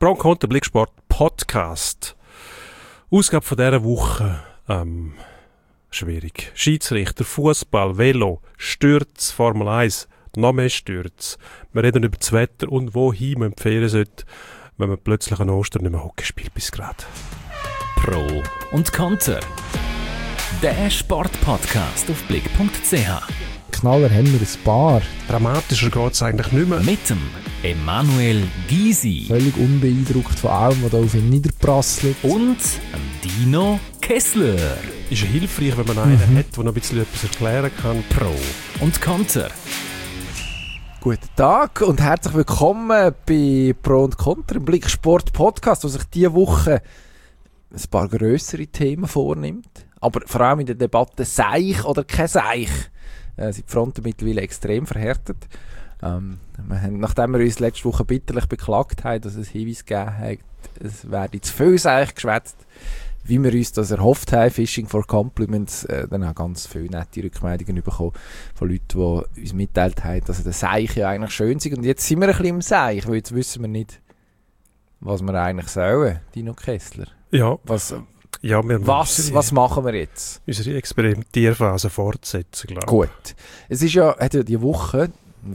Pro und Contra Blicksport Podcast. Ausgabe von dieser Woche. Schwierig. Schiedsrichter, Fußball, Velo, Stürz, Formel 1, noch mehr Stürz. Wir reden über das Wetter und wohin man empfehlen sollte, wenn man plötzlich an Ostern nicht mehr Hockey spielt bis gerade. Pro und Contra. Der Sportpodcast auf blick.ch. Knaller haben wir ein paar. Dramatischer geht es eigentlich nicht mehr. Mit dem Emanuel Gysi Völlig unbeeindruckt von allem, was da auf ihn niederprasselt. und dem Dino Kessler. Ist ja hilfreich, wenn man einen hat, der noch ein bisschen etwas erklären kann. Pro und Contra. Guten Tag und herzlich willkommen bei Pro und Contra im Blicksport Podcast, wo sich diese Woche ein paar grössere Themen vornimmt. Aber vor allem in der Debatte Seich oder kein Seich sind die Fronten mittlerweile extrem verhärtet. Nachdem wir uns letzte Woche bitterlich beklagt haben, dass es Hinweise gegeben hat, es werde zu viel Seich geschwätzt, wie wir uns das erhofft haben, Fishing for Compliments, dann auch ganz viele nette Rückmeldungen bekommen von Leuten, die uns mitteilt haben, dass der Seich ja eigentlich schön ist. Und jetzt sind wir ein bisschen im Seich, weil jetzt wissen wir nicht, was wir eigentlich sollen, Dino Kessler. Ja. Was machen wir jetzt? Unsere Experimentierphase fortsetzen, glaube ich. Gut. Es ist ja, hat ja die Woche,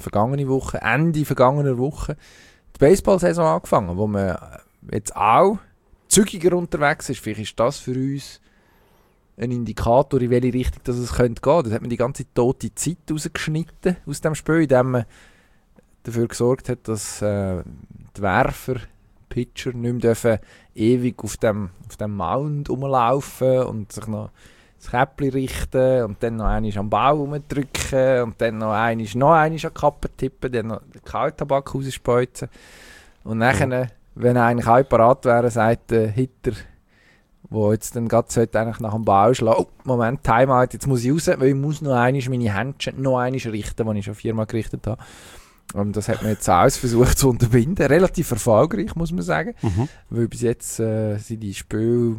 Ende vergangener Woche, die Baseball-Saison angefangen, wo man jetzt auch zügiger unterwegs ist. Vielleicht ist das für uns ein Indikator, in welche Richtung das es gehen könnte. Da hat man die ganze tote Zeit rausgeschnitten aus dem Spiel, indem man dafür gesorgt hat, dass die Werfer, Pitcher nicht mehr dürfen ewig auf dem Mound rumlaufen und sich noch das Käppchen richten und dann noch einmal am Bau rumdrücken und dann noch einmal an die Kappe tippen, dann noch den Kaltabak rausspeuzen. Und nachher, wenn eigentlich alle parat wären, sagt der Hitter, der jetzt dann gerade eigentlich nach dem Bau schlagen, oh, Moment, Timeout, jetzt muss ich raus, weil ich muss noch einmal meine Händchen noch einmal richten, die ich schon 4-mal gerichtet habe. Und das hat man jetzt auch versucht zu unterbinden. Relativ erfolgreich, muss man sagen. Weil bis jetzt sind die Spiele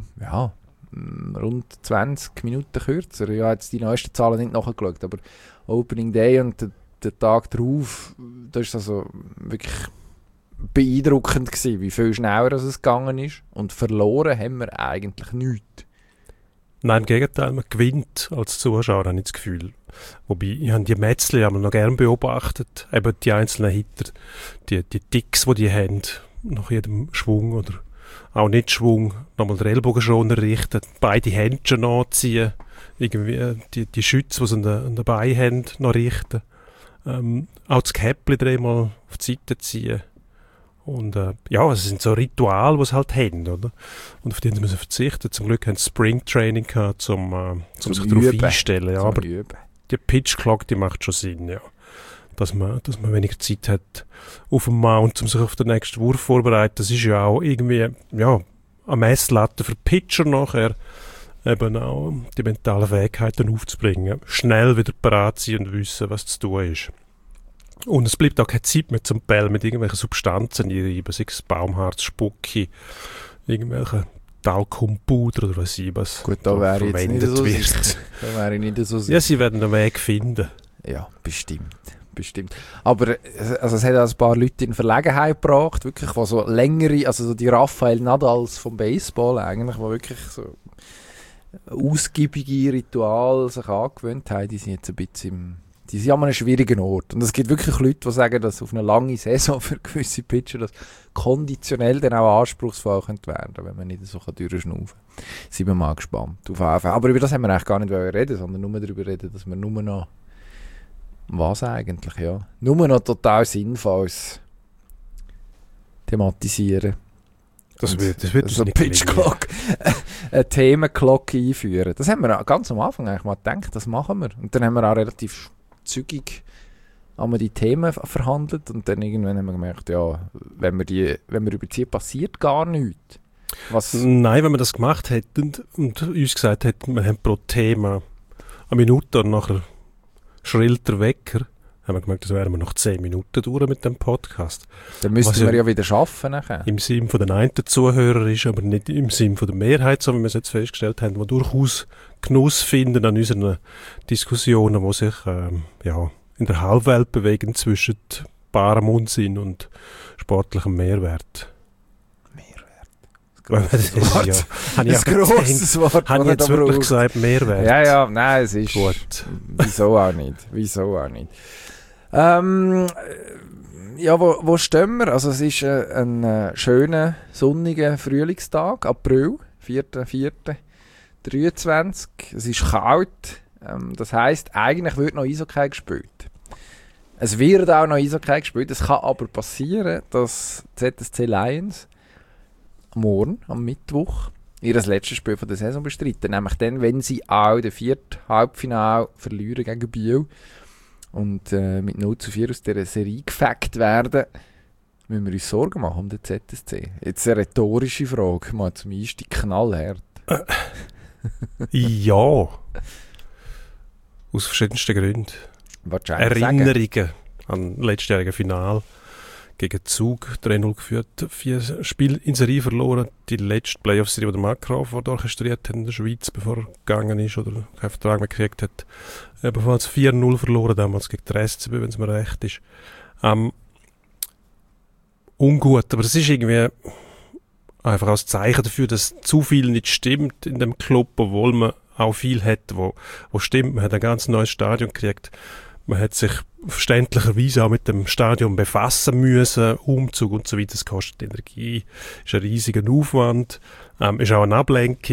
rund 20 Minuten kürzer. Ich habe jetzt die neuesten Zahlen nicht nachgeschaut, aber Opening Day und der Tag darauf, das war also wirklich beeindruckend gewesen, wie viel schneller es gegangen ist. Und verloren haben wir eigentlich nichts. Nein, im Gegenteil, man gewinnt als Zuschauer, habe ich das Gefühl. Wobei, ich habe die Mätzli noch gerne beobachtet, eben die einzelnen Hitter, die Ticks, die die haben, nach jedem Schwung oder auch nicht Schwung, nochmal den Ellbogen schon richten, beide Händchen anziehen, irgendwie die Schütze, die sie an den Beinen haben, noch richten. Auch das Käppli dreimal auf die Seite ziehen. Und es sind so Rituale, die sie halt haben, oder? Und auf die müssen sie verzichten. Zum Glück haben sie Springtraining gehabt, um sich darauf einstellen. Ja, aber die Pitch Clock, die macht schon Sinn, ja. Dass man weniger Zeit hat auf dem Mount, um sich auf den nächsten Wurf vorzubereiten. Das ist ja auch irgendwie, eine Messlatte für Pitcher nachher, eben auch die mentalen Fähigkeiten aufzubringen. Schnell wieder parat sein und wissen, was zu tun ist. Und es bleibt auch keine Zeit mehr zum Bell mit irgendwelchen Substanzen einreiben, sei es Baumharz, Spucki, irgendwelche Talkumpuder oder was Gut, da wäre ich jetzt nicht so sicher. Da wäre ich nicht so sicher. Ja, sie werden einen Weg finden. Ja, bestimmt. Aber also es hat auch ein paar Leute in Verlegenheit gebracht, wirklich, die so längere, also so die Rafael Nadals vom Baseball eigentlich, die wirklich so ausgiebige Rituale sich angewöhnt haben, die sind jetzt ein bisschen die sind an einem schwierigen Ort. Und es gibt wirklich Leute, die sagen, dass auf eine lange Saison für gewisse Pitcher das konditionell dann auch anspruchsvoll werden könnte, wenn man nicht so durchschnaufen kann. Sind wir mal gespannt. Aber über das haben wir eigentlich gar nicht reden, sondern nur darüber reden, dass wir nur noch was eigentlich, ja. Nur noch total Sinnvolles thematisieren. Das wird so eine Pitch-Clock, eine Themenglocke einführen. Das haben wir ganz am Anfang eigentlich mal gedacht, das machen wir. Und dann haben wir auch relativ zügig die Themen verhandelt und dann irgendwann haben wir gemerkt, ja, wenn wir überziehen, passiert gar nichts. Nein, wenn wir das gemacht hätten und uns gesagt hätten, wir haben pro Thema eine Minute und nachher schrillt der Wecker, haben wir gemerkt, das wären wir noch 10 Minuten durch mit dem Podcast. Dann müssten wir ja wieder schaffen nachher. Im Sinn von den einen Zuhörer ist, aber nicht im Sinn von der Mehrheit, so wie wir es jetzt festgestellt haben, die durchaus Genuss finden an unseren Diskussionen, die sich in der Halbwelt bewegen zwischen barem Unsinn und sportlichem Mehrwert. Das ist ja, habe ich ein auch grosses Wort, habe ich jetzt wirklich gesagt, Mehrwert. Ja, nein, es ist... Gut. Wieso auch nicht? Ja, wo stehen wir? Also es ist ein schöner, sonniger Frühlingstag, April, 4.4.23. Es ist kalt, das heisst, eigentlich wird noch Eishockey gespielt. Es wird auch noch Eishockey gespielt, es kann aber passieren, dass ZSC Lions morgen, am Mittwoch, ihr letztes Spiel von der Saison bestreiten. Nämlich dann, wenn sie auch den 4. Halbfinale verlieren gegen Biel und mit 0:4 aus dieser Serie gefackt werden, müssen wir uns Sorgen machen um den ZSC. Jetzt eine rhetorische Frage, mal zum Einstieg knallhart. Ja. Aus verschiedensten Gründen. Erinnerungen an letztjährige Finale gegen Zug 3-0 geführt, 4 Spiele in Serie verloren, die letzte Playoff-Serie, die der Mark Crawford orchestriert hat in der Schweiz, bevor er gegangen ist oder keinen Vertrag mehr gekriegt hat. Ebenfalls 4-0 verloren, damals gegen die SCB, wenn es mir recht ist. Ungut, aber es ist irgendwie einfach als Zeichen dafür, dass zu viel nicht stimmt in dem Club, obwohl man auch viel hat, wo stimmt. Man hat ein ganz neues Stadion gekriegt. Man hat sich verständlicherweise auch mit dem Stadion befassen müssen, Umzug und so weiter. Das kostet Energie, ist ein riesiger Aufwand, ist auch eine Ablenkung.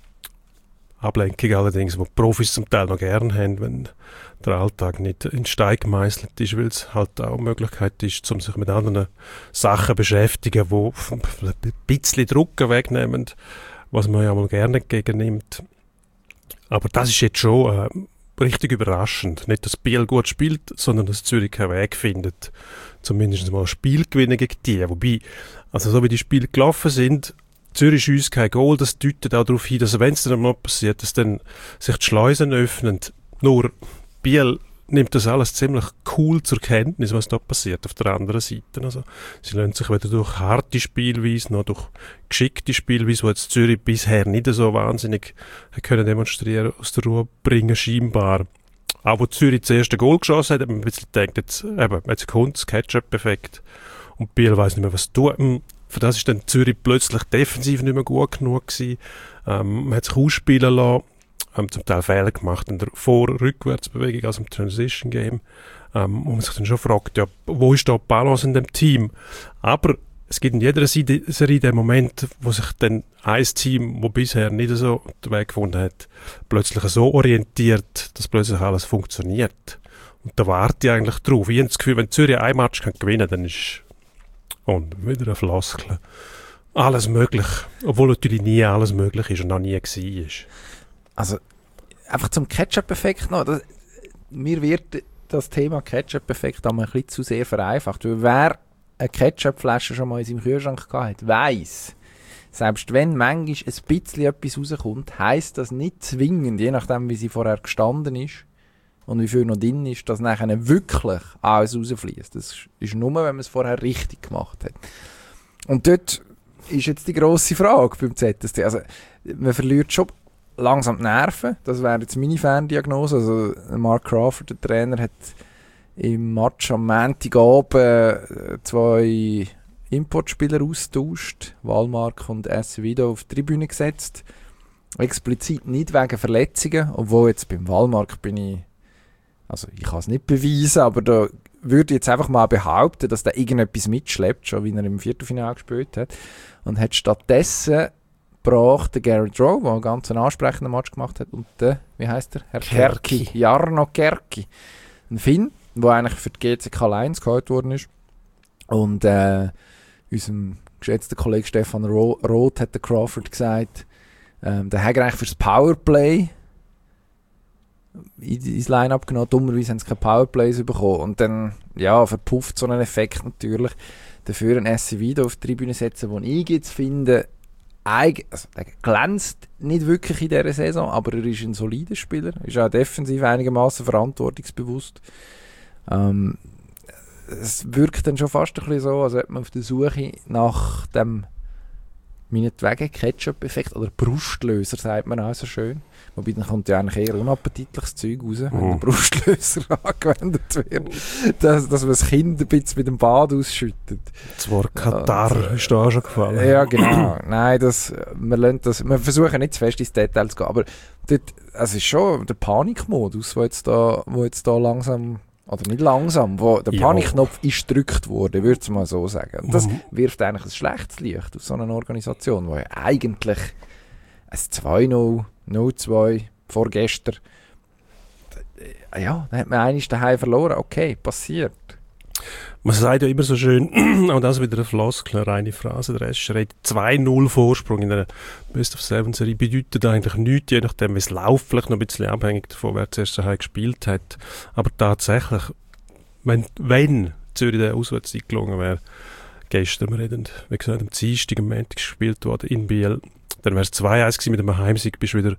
Ablenkung allerdings, die die Profis zum Teil noch gerne haben, wenn der Alltag nicht in Stein gemeißelt ist, weil es halt auch eine Möglichkeit ist, um sich mit anderen Sachen zu beschäftigen, die ein bisschen Druck wegnehmen, was man ja mal gerne entgegennimmt. Aber das ist jetzt schon richtig überraschend. Nicht, dass Biel gut spielt, sondern dass Zürich keinen Weg findet, zumindest mal ein Spiel gewinnen gegen die. Wobei, also so wie die Spiele gelaufen sind, Zürich schießt kein Goal, das deutet auch darauf hin, dass wenn es dann mal passiert, dass dann sich die Schleusen öffnen. Nur Biel nimmt das alles ziemlich cool zur Kenntnis, was da passiert auf der anderen Seite. Also, sie lassen sich weder durch harte Spielweise noch durch geschickte Spielweise, die jetzt Zürich bisher nicht so wahnsinnig können demonstrieren, aus der Ruhe bringen, scheinbar. Auch wo Zürich das erste Goal geschossen hat, hat man ein bisschen gedacht, jetzt kommt das Catch-up-Effekt und Biel weiss nicht mehr, was tun. Für das ist dann Zürich plötzlich defensiv nicht mehr gut genug gewesen. Man hat sich ausspielen lassen, zum Teil Fehler gemacht in der Vor-Rückwärtsbewegung, also im Transition-Game, wo man sich dann schon fragt, ja, wo ist da die Balance in dem Team? Aber es gibt in jeder Serie den Moment, wo sich dann ein Team, das bisher nicht so den Weg gefunden hat, plötzlich so orientiert, dass plötzlich alles funktioniert. Und da warte ich eigentlich drauf. Ich habe das Gefühl, wenn Zürich ein Match gewinnen kann, dann ist und wieder eine Floskel. Alles möglich. Obwohl natürlich nie alles möglich ist und noch nie war. Also, einfach zum Ketchup-Effekt noch. Mir wird das Thema Ketchup-Effekt einmal ein bisschen zu sehr vereinfacht. Weil wer eine Ketchup-Flasche schon mal in seinem Kühlschrank hatte, weiss, selbst wenn manchmal ein bisschen etwas rauskommt, heisst das nicht zwingend, je nachdem wie sie vorher gestanden ist und wie viel noch drin ist, dass nachher wirklich alles rausfließt. Das ist nur, wenn man es vorher richtig gemacht hat. Und dort ist jetzt die grosse Frage beim ZSC. Also, man verliert schon langsam die Nerven. Das wäre jetzt meine Ferndiagnose. Also, Mark Crawford, der Trainer, hat im Match am Montagabend 2 Importspieler austauscht. Wallmark und Acevedo auf die Tribüne gesetzt. Explizit nicht wegen Verletzungen. Obwohl jetzt beim Wallmark ich kann es nicht beweisen, aber da würde ich jetzt einfach mal behaupten, dass der irgendetwas mitschleppt, schon wie er im Viertelfinale gespielt hat. Und hat stattdessen gebracht, der Garrett Rowe, der einen ganz ansprechenden Match gemacht hat, und der, wie heisst der? Herr Kärki. Jarno Kärki. Ein Finn, der eigentlich für die GCK Lions geholt worden ist. Und unserem geschätzten Kollegen Stefan Roth hat der Crawford gesagt, der hat eigentlich fürs Powerplay ins Line-Up genommen. Dummerweise haben sie keine Powerplays bekommen. Und dann, ja, verpufft so einen Effekt natürlich. Dafür ein Acevedo auf die Tribüne setzen, den ich jetzt finde, der glänzt nicht wirklich in dieser Saison, aber er ist ein solider Spieler. Er ist auch defensiv einigermaßen verantwortungsbewusst. Es wirkt dann schon fast ein bisschen so, als ob man auf der Suche nach dem meinetwegen Ketchup-Effekt oder Brustlöser, sagt man auch so schön. Wobei dann kommt ja eigentlich eher unappetitliches Zeug raus, wenn der Brustlöser angewendet wird. Dass man das Kind ein bisschen mit dem Bad ausschüttet. Das Wort Katar ist da auch schon gefallen. Ja, genau. Nein, wir versuchen nicht zu fest ins Detail zu gehen, aber dort, es ist schon der Panikmodus, wo jetzt da langsam, oder nicht langsam, wo der Panikknopf ist gedrückt wurde, würde ich mal so sagen. Und das wirft eigentlich ein schlechtes Licht auf so eine Organisation, die ja eigentlich ein 2-0, 0-2 vorgestern, ja, dann hat man eigentlich daheim verloren. Okay, passiert. Man sagt ja immer so schön, auch das wieder eine Floskel, eine reine Phrase, der Rest redet 2-0 Vorsprung in einer Best-of-7-Serie bedeutet eigentlich nichts, je nachdem wie es läuft, vielleicht noch ein bisschen abhängig davon, wer zuerst daheim gespielt hat. Aber tatsächlich, wenn Zürich der Auswärtszeit gelungen wäre, gestern, wir reden, wie gesagt, am Dienstag, am Montag gespielt worden in Biel, dann wäre es 2-1 gewesen, mit einem Heimsieg bist du wieder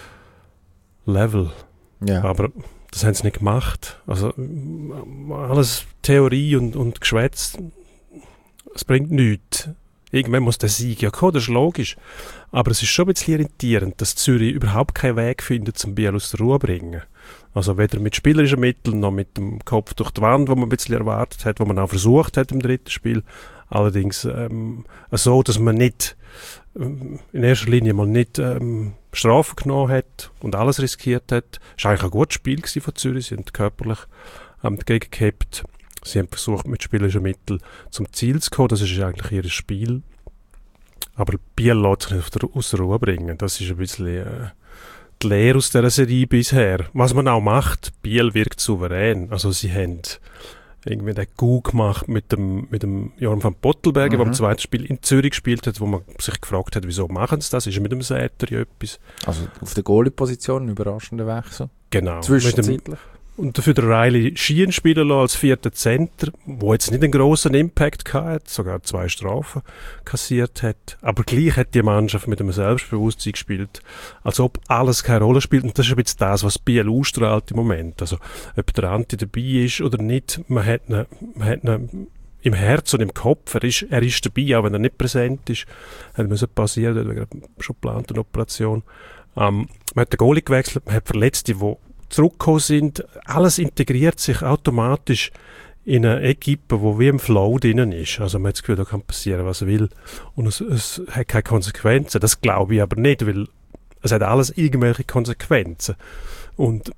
level. Ja. Aber das haben sie nicht gemacht. Also alles Theorie und Geschwätz, es bringt nichts. Irgendwann muss der Sieg ja kommen, das ist logisch. Aber es ist schon ein bisschen irritierend, dass Zürich überhaupt keinen Weg findet, zum Biel aus der Ruhe zu bringen. Also weder mit spielerischen Mitteln, noch mit dem Kopf durch die Wand, wo man ein bisschen erwartet hat, wo man auch versucht hat im dritten Spiel. Allerdings so, dass man nicht in erster Linie mal nicht Strafen genommen hat und alles riskiert hat. Es war eigentlich ein gutes Spiel von Zürich. Sie haben körperlich dagegen gehabt. Sie haben versucht, mit spielerischen Mitteln zum Ziel zu kommen. Das ist eigentlich ihr Spiel. Aber Biel lässt sich nicht aus der Ruhe bringen. Das ist ein bisschen die Lehre aus dieser Serie bisher. Was man auch macht, Biel wirkt souverän. Also sie haben irgendwie den Coup gemacht mit dem Jorn van Pottelberger, der im zweiten Spiel in Zürich gespielt hat, wo man sich gefragt hat, wieso machen sie das? Ist mit dem Säter ja etwas? Also auf der Goalie-Position ein überraschender Wechsel. Genau. Zwischenzeitlich. Und dafür der Riley Schien spielen lassen als vierter Center, wo jetzt nicht einen grossen Impact hatte, sogar 2 Strafen kassiert hat. Aber gleich hat die Mannschaft mit einem Selbstbewusstsein gespielt, als ob alles keine Rolle spielt. Und das ist ein bisschen das, was Biel ausstrahlt im Moment. Also, ob der Anti dabei ist oder nicht, man hat ihn im Herz und im Kopf. Er ist dabei, auch wenn er nicht präsent ist. Hat müssen passieren, wegen schon geplanten Operation. Man hat den Goalie gewechselt, man hat Verletzte, die zurückgekommen sind, alles integriert sich automatisch in eine Equipe, die wie im Flow drinnen ist. Also man hat das Gefühl, da kann passieren, was will. Und es hat keine Konsequenzen. Das glaube ich aber nicht, weil es hat alles irgendwelche Konsequenzen. Und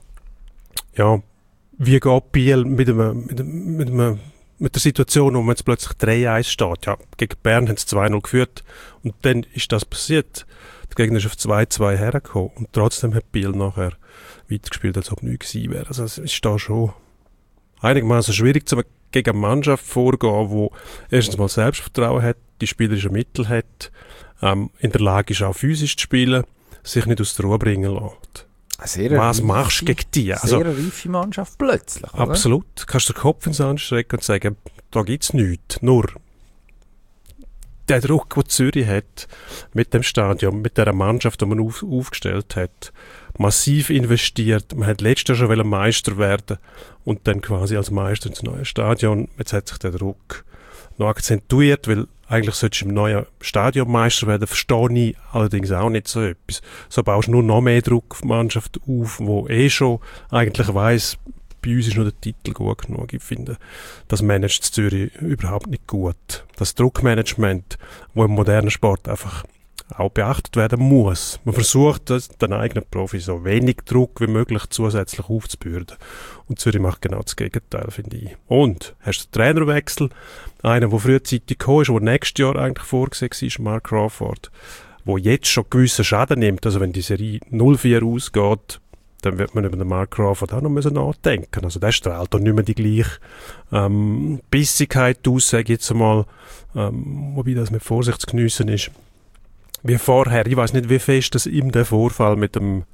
ja, wie geht Biel mit der Situation, wo man jetzt plötzlich 3-1 steht? Ja, gegen Bern haben sie 2-0 geführt und dann ist das passiert. Der Gegner ist auf 2-2 hergekommen und trotzdem hat Biel nachher weitergespielt, als ob nichts gewesen wäre. Also es ist da schon einigermaßen schwierig, gegen eine Mannschaft vorzugehen, die erstens mal Selbstvertrauen hat, die spielerischen Mittel hat, in der Lage ist auch physisch zu spielen, sich nicht aus der Ruhe bringen lässt. Was machst du gegen die? Also, sehr reife Mannschaft plötzlich, oder? Absolut. Du kannst den Kopf ins Sand strecken und sagen, da gibt es nichts. Nur der Druck, den Zürich hat, mit dem Stadion, mit der Mannschaft, die man aufgestellt hat, massiv investiert. Man hat letztes Jahr schon Meister werden und dann quasi als Meister ins neue Stadion. Jetzt hat sich der Druck noch akzentuiert, weil eigentlich solltest du im neuen Stadion Meister werden, verstehe ich allerdings auch nicht so etwas. So baust du nur noch mehr Druck auf die Mannschaft auf, die schon eigentlich weiss, bei uns ist nur der Titel gut genug. Ich finde, das managt Zürich überhaupt nicht gut. Das Druckmanagement, das im modernen Sport einfach auch beachtet werden muss. Man versucht, den eigenen Profi so wenig Druck wie möglich zusätzlich aufzubürden. Und Zürich macht genau das Gegenteil, finde ich. Und hast du den Trainerwechsel, einer, der frühzeitig gekommen ist, der nächstes Jahr eigentlich vorgesehen war, Mark Crawford, der jetzt schon gewissen Schaden nimmt. Also wenn die Serie 0-4 ausgeht, dann wird man über den Mark Crawford auch noch nachdenken. Also der strahlt doch nicht mehr die gleiche Bissigkeit aus, sage ich jetzt einmal, wobei das mit Vorsicht zu geniessen ist, wie vorher. Ich weiss nicht, wie fest das ihm der Vorfall mit dem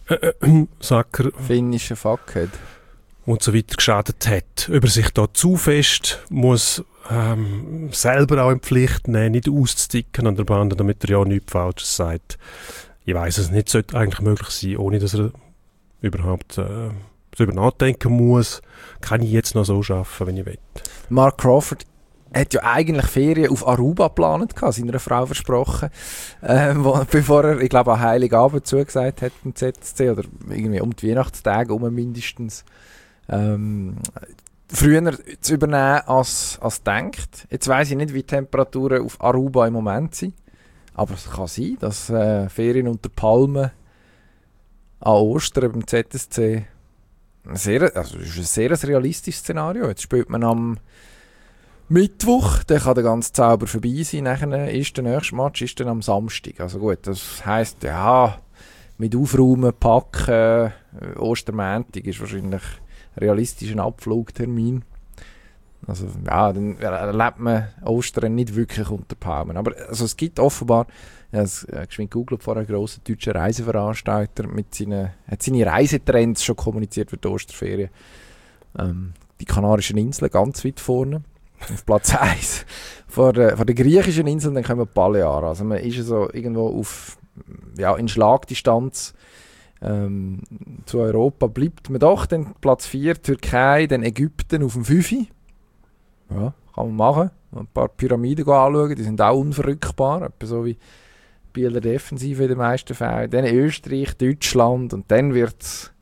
Sacker finnischen Fuckhead und so weiter geschadet hat. Ob er sich da zu fest muss selber auch in Pflicht nehmen, nicht auszusticken an der Bande, damit er ja nichts Falsches sagt. Ich weiss es nicht, sollte eigentlich möglich sein, ohne dass er überhaupt darüber nachdenken muss. Kann ich jetzt noch so schaffen, wenn ich will. Mark Crawford hat ja eigentlich Ferien auf Aruba geplant, seiner Frau versprochen, bevor er, ich glaube, an Heiligabend zugesagt hat im ZSC, oder irgendwie um die Weihnachtstage mindestens, früher zu übernehmen als gedacht. Jetzt weiss ich nicht, wie die Temperaturen auf Aruba im Moment sind, aber es kann sein, dass Ferien unter Palmen an Ostern beim ZSC das ist ein sehr realistisches Szenario. Jetzt spielt man am Mittwoch, dann kann der ganze Zauber vorbei sein. Nachher ist der nächste Match ist dann am Samstag. Also gut, das heisst, ja, mit Aufräumen, Packen, Ostermontag ist wahrscheinlich realistisch ein Abflugtermin. Also ja, dann erlebt man Ostern nicht wirklich unter Palmen. Aber also, es gibt offenbar, ich habe es geschwind gegoogelt, vor einem grossen deutschen Reiseveranstalter hat seine Reisetrends schon kommuniziert für die Osterferien. Die Kanarischen Inseln ganz weit vorne, auf Platz 1. Vor den griechischen Inseln dann kommen die Balearen. Also man ist so irgendwo in Schlagdistanz zu Europa. Bleibt man doch, dann Platz 4 Türkei, dann Ägypten auf dem 5. Ja, kann man machen. Ein paar Pyramiden anschauen, die sind auch unverrückbar. Etwa so wie Bieler Defensive in den meisten Fällen. Dann Österreich, Deutschland und dann wird's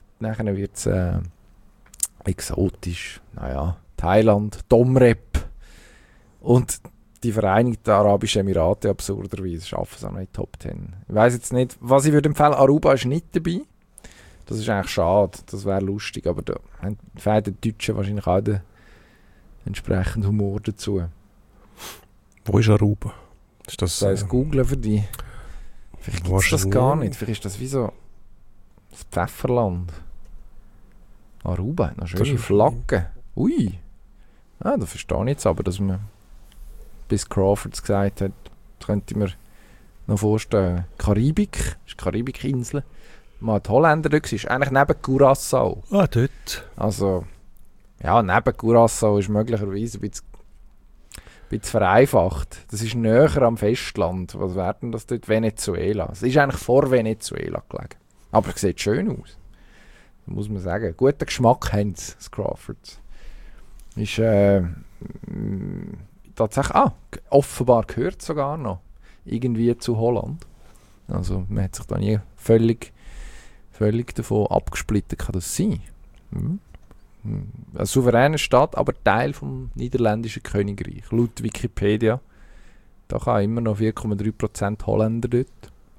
exotisch. Naja, Thailand, Domrep und die Vereinigten Arabischen Emirate absurderweise schaffen es auch noch in die Top 10. Ich weiss jetzt nicht, was ich würde empfehlen, Aruba ist nicht dabei. Das ist eigentlich schade, das wäre lustig, aber da haben die Deutschen wahrscheinlich auch den entsprechenden Humor dazu. Wo ist Aruba? Ist das googlen für dich. Vielleicht gibt es das gar nicht. Vielleicht ist das wie so das Pfefferland. Aruba hat noch schöne Flaggen. Ui. Ja, da verstehe ich jetzt aber, dass man bis Crawfords gesagt hat, das könnte ich mir noch vorstellen. Karibik, das ist die Karibikinsel. Man hat Holländer dort, ist eigentlich neben Curaçao. Ah, dort. Also, ja, neben Curaçao ist möglicherweise ein bisschen vereinfacht. Das ist näher am Festland. Was wäre denn das dort? Venezuela. Es ist eigentlich vor Venezuela gelegen. Aber es sieht schön aus. Das muss man sagen. Guten Geschmack haben sie, das Crawfords. Ist tatsächlich, offenbar gehört sogar noch irgendwie zu Holland. Also man hat sich da nie völlig davon abgesplittet, kann das sein. Eine souveräne Stadt, aber Teil vom niederländischen Königreich. Laut Wikipedia. Da kann immer noch 4,3% Holländer dort.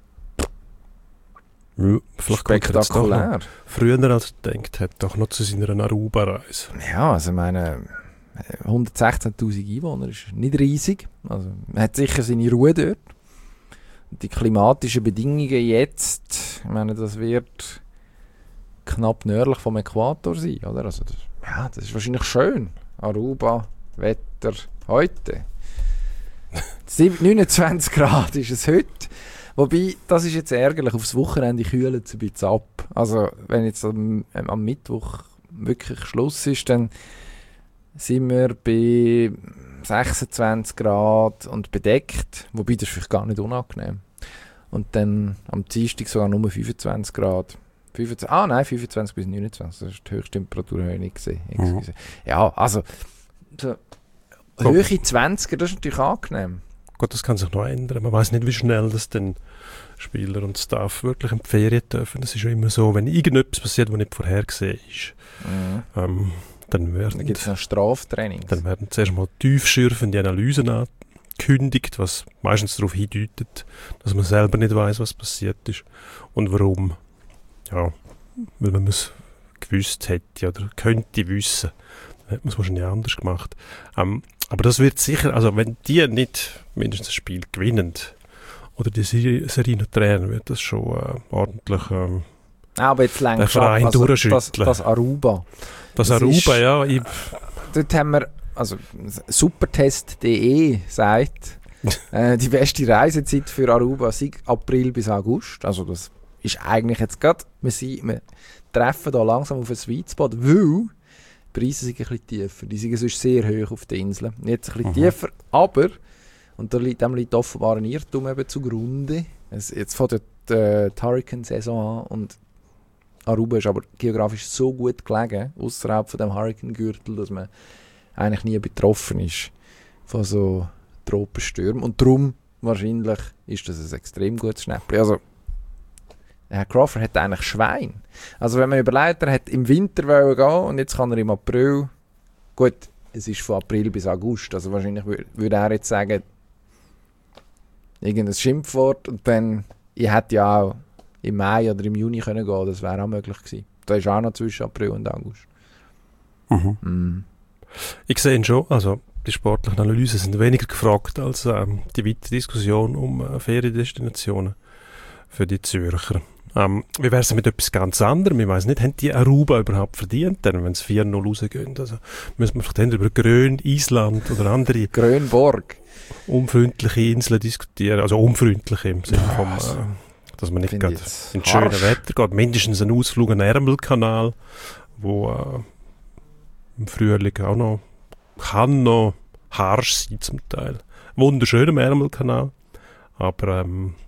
Ja, spektakulär. Früher als er gedacht hat, doch noch zu seiner Aruba-Reise. Ja, also meine 116'000 Einwohner ist nicht riesig. Also man hat sicher seine Ruhe dort. Und die klimatischen Bedingungen jetzt, ich meine, das wird knapp nördlich vom Äquator sein, oder? Also das ist wahrscheinlich schön. Aruba, Wetter, heute. 29 Grad ist es heute. Wobei, das ist jetzt ärgerlich, aufs Wochenende kühlt es ein bisschen ab. Also, wenn jetzt am Mittwoch wirklich Schluss ist, dann sind wir bei 26 Grad und bedeckt. Wobei, das ist vielleicht gar nicht unangenehm. Und dann am Dienstag sogar nur 25 Grad. 25 bis 29, das ist die höchste Temperatur, habe ich nicht gesehen. Ja, also, so Höhe 20er, das ist natürlich angenehm. Gut, das kann sich noch ändern. Man weiß nicht, wie schnell das dann Spieler und Staff wirklich in die Ferien dürfen. Das ist ja immer so, wenn irgendetwas passiert, was nicht vorhergesehen ist, dann gibt es noch Straftrainings. Dann werden zuerst mal tiefschürfende Analysen angekündigt, was meistens darauf hindeutet, dass man selber nicht weiß, was passiert ist und warum. Ja, weil man es gewusst hätte oder könnte wissen, dann hätte man es wahrscheinlich anders gemacht. Aber das wird sicher, also wenn die nicht mindestens das Spiel gewinnen oder die Serie noch drehen, wird das schon ordentlich aber jetzt den Verein also durchschütteln. Das Aruba. Das Aruba, ja. Dort haben wir, also supertest.de sagt, die beste Reisezeit für Aruba ist April bis August. Also das ist eigentlich jetzt gerade, wir treffen da langsam auf einen Sweet Spot, weil die Preise sind ein bisschen tiefer. Die sind sonst sehr hoch auf den Inseln. Jetzt ein bisschen tiefer, aber, und dem liegt offenbar ein Irrtum eben zugrunde. Jetzt von der Hurricane-Saison an und Aruba ist aber geografisch so gut gelegen, außerhalb von dem Hurricane-Gürtel, dass man eigentlich nie betroffen ist. von so Tropenstürmen. Und darum wahrscheinlich ist das ein extrem gutes Schnäppchen. Also, Herr Crawford hat eigentlich Schwein. Also wenn man überlegt, er hat im Winter gehen und jetzt kann er im April, gut, es ist von April bis August, also wahrscheinlich würde er jetzt sagen, irgendein Schimpfwort und dann, ich hätte ja auch im Mai oder im Juni können gehen, das wäre auch möglich gewesen. Da ist auch noch zwischen April und August. Ich sehe schon, also die sportlichen Analysen sind weniger gefragt als die weitere Diskussion um Feriendestinationen für die Zürcher. Wie wäre es mit etwas ganz anderem? Ich weiss nicht, haben die Aruba überhaupt verdient, wenn sie 4-0 rausgehen? Also müssen wir vielleicht über Grön, Island oder andere Grönborg. unfreundliche Inseln diskutieren. Also unfreundliche im Sinne vom, dass man nicht gerade in schönes Wetter geht. Mindestens ein Ausflug an den Ärmelkanal, wo im Frühling auch noch kann noch harsch sein zum Teil. Wunderschöner Ärmelkanal, aber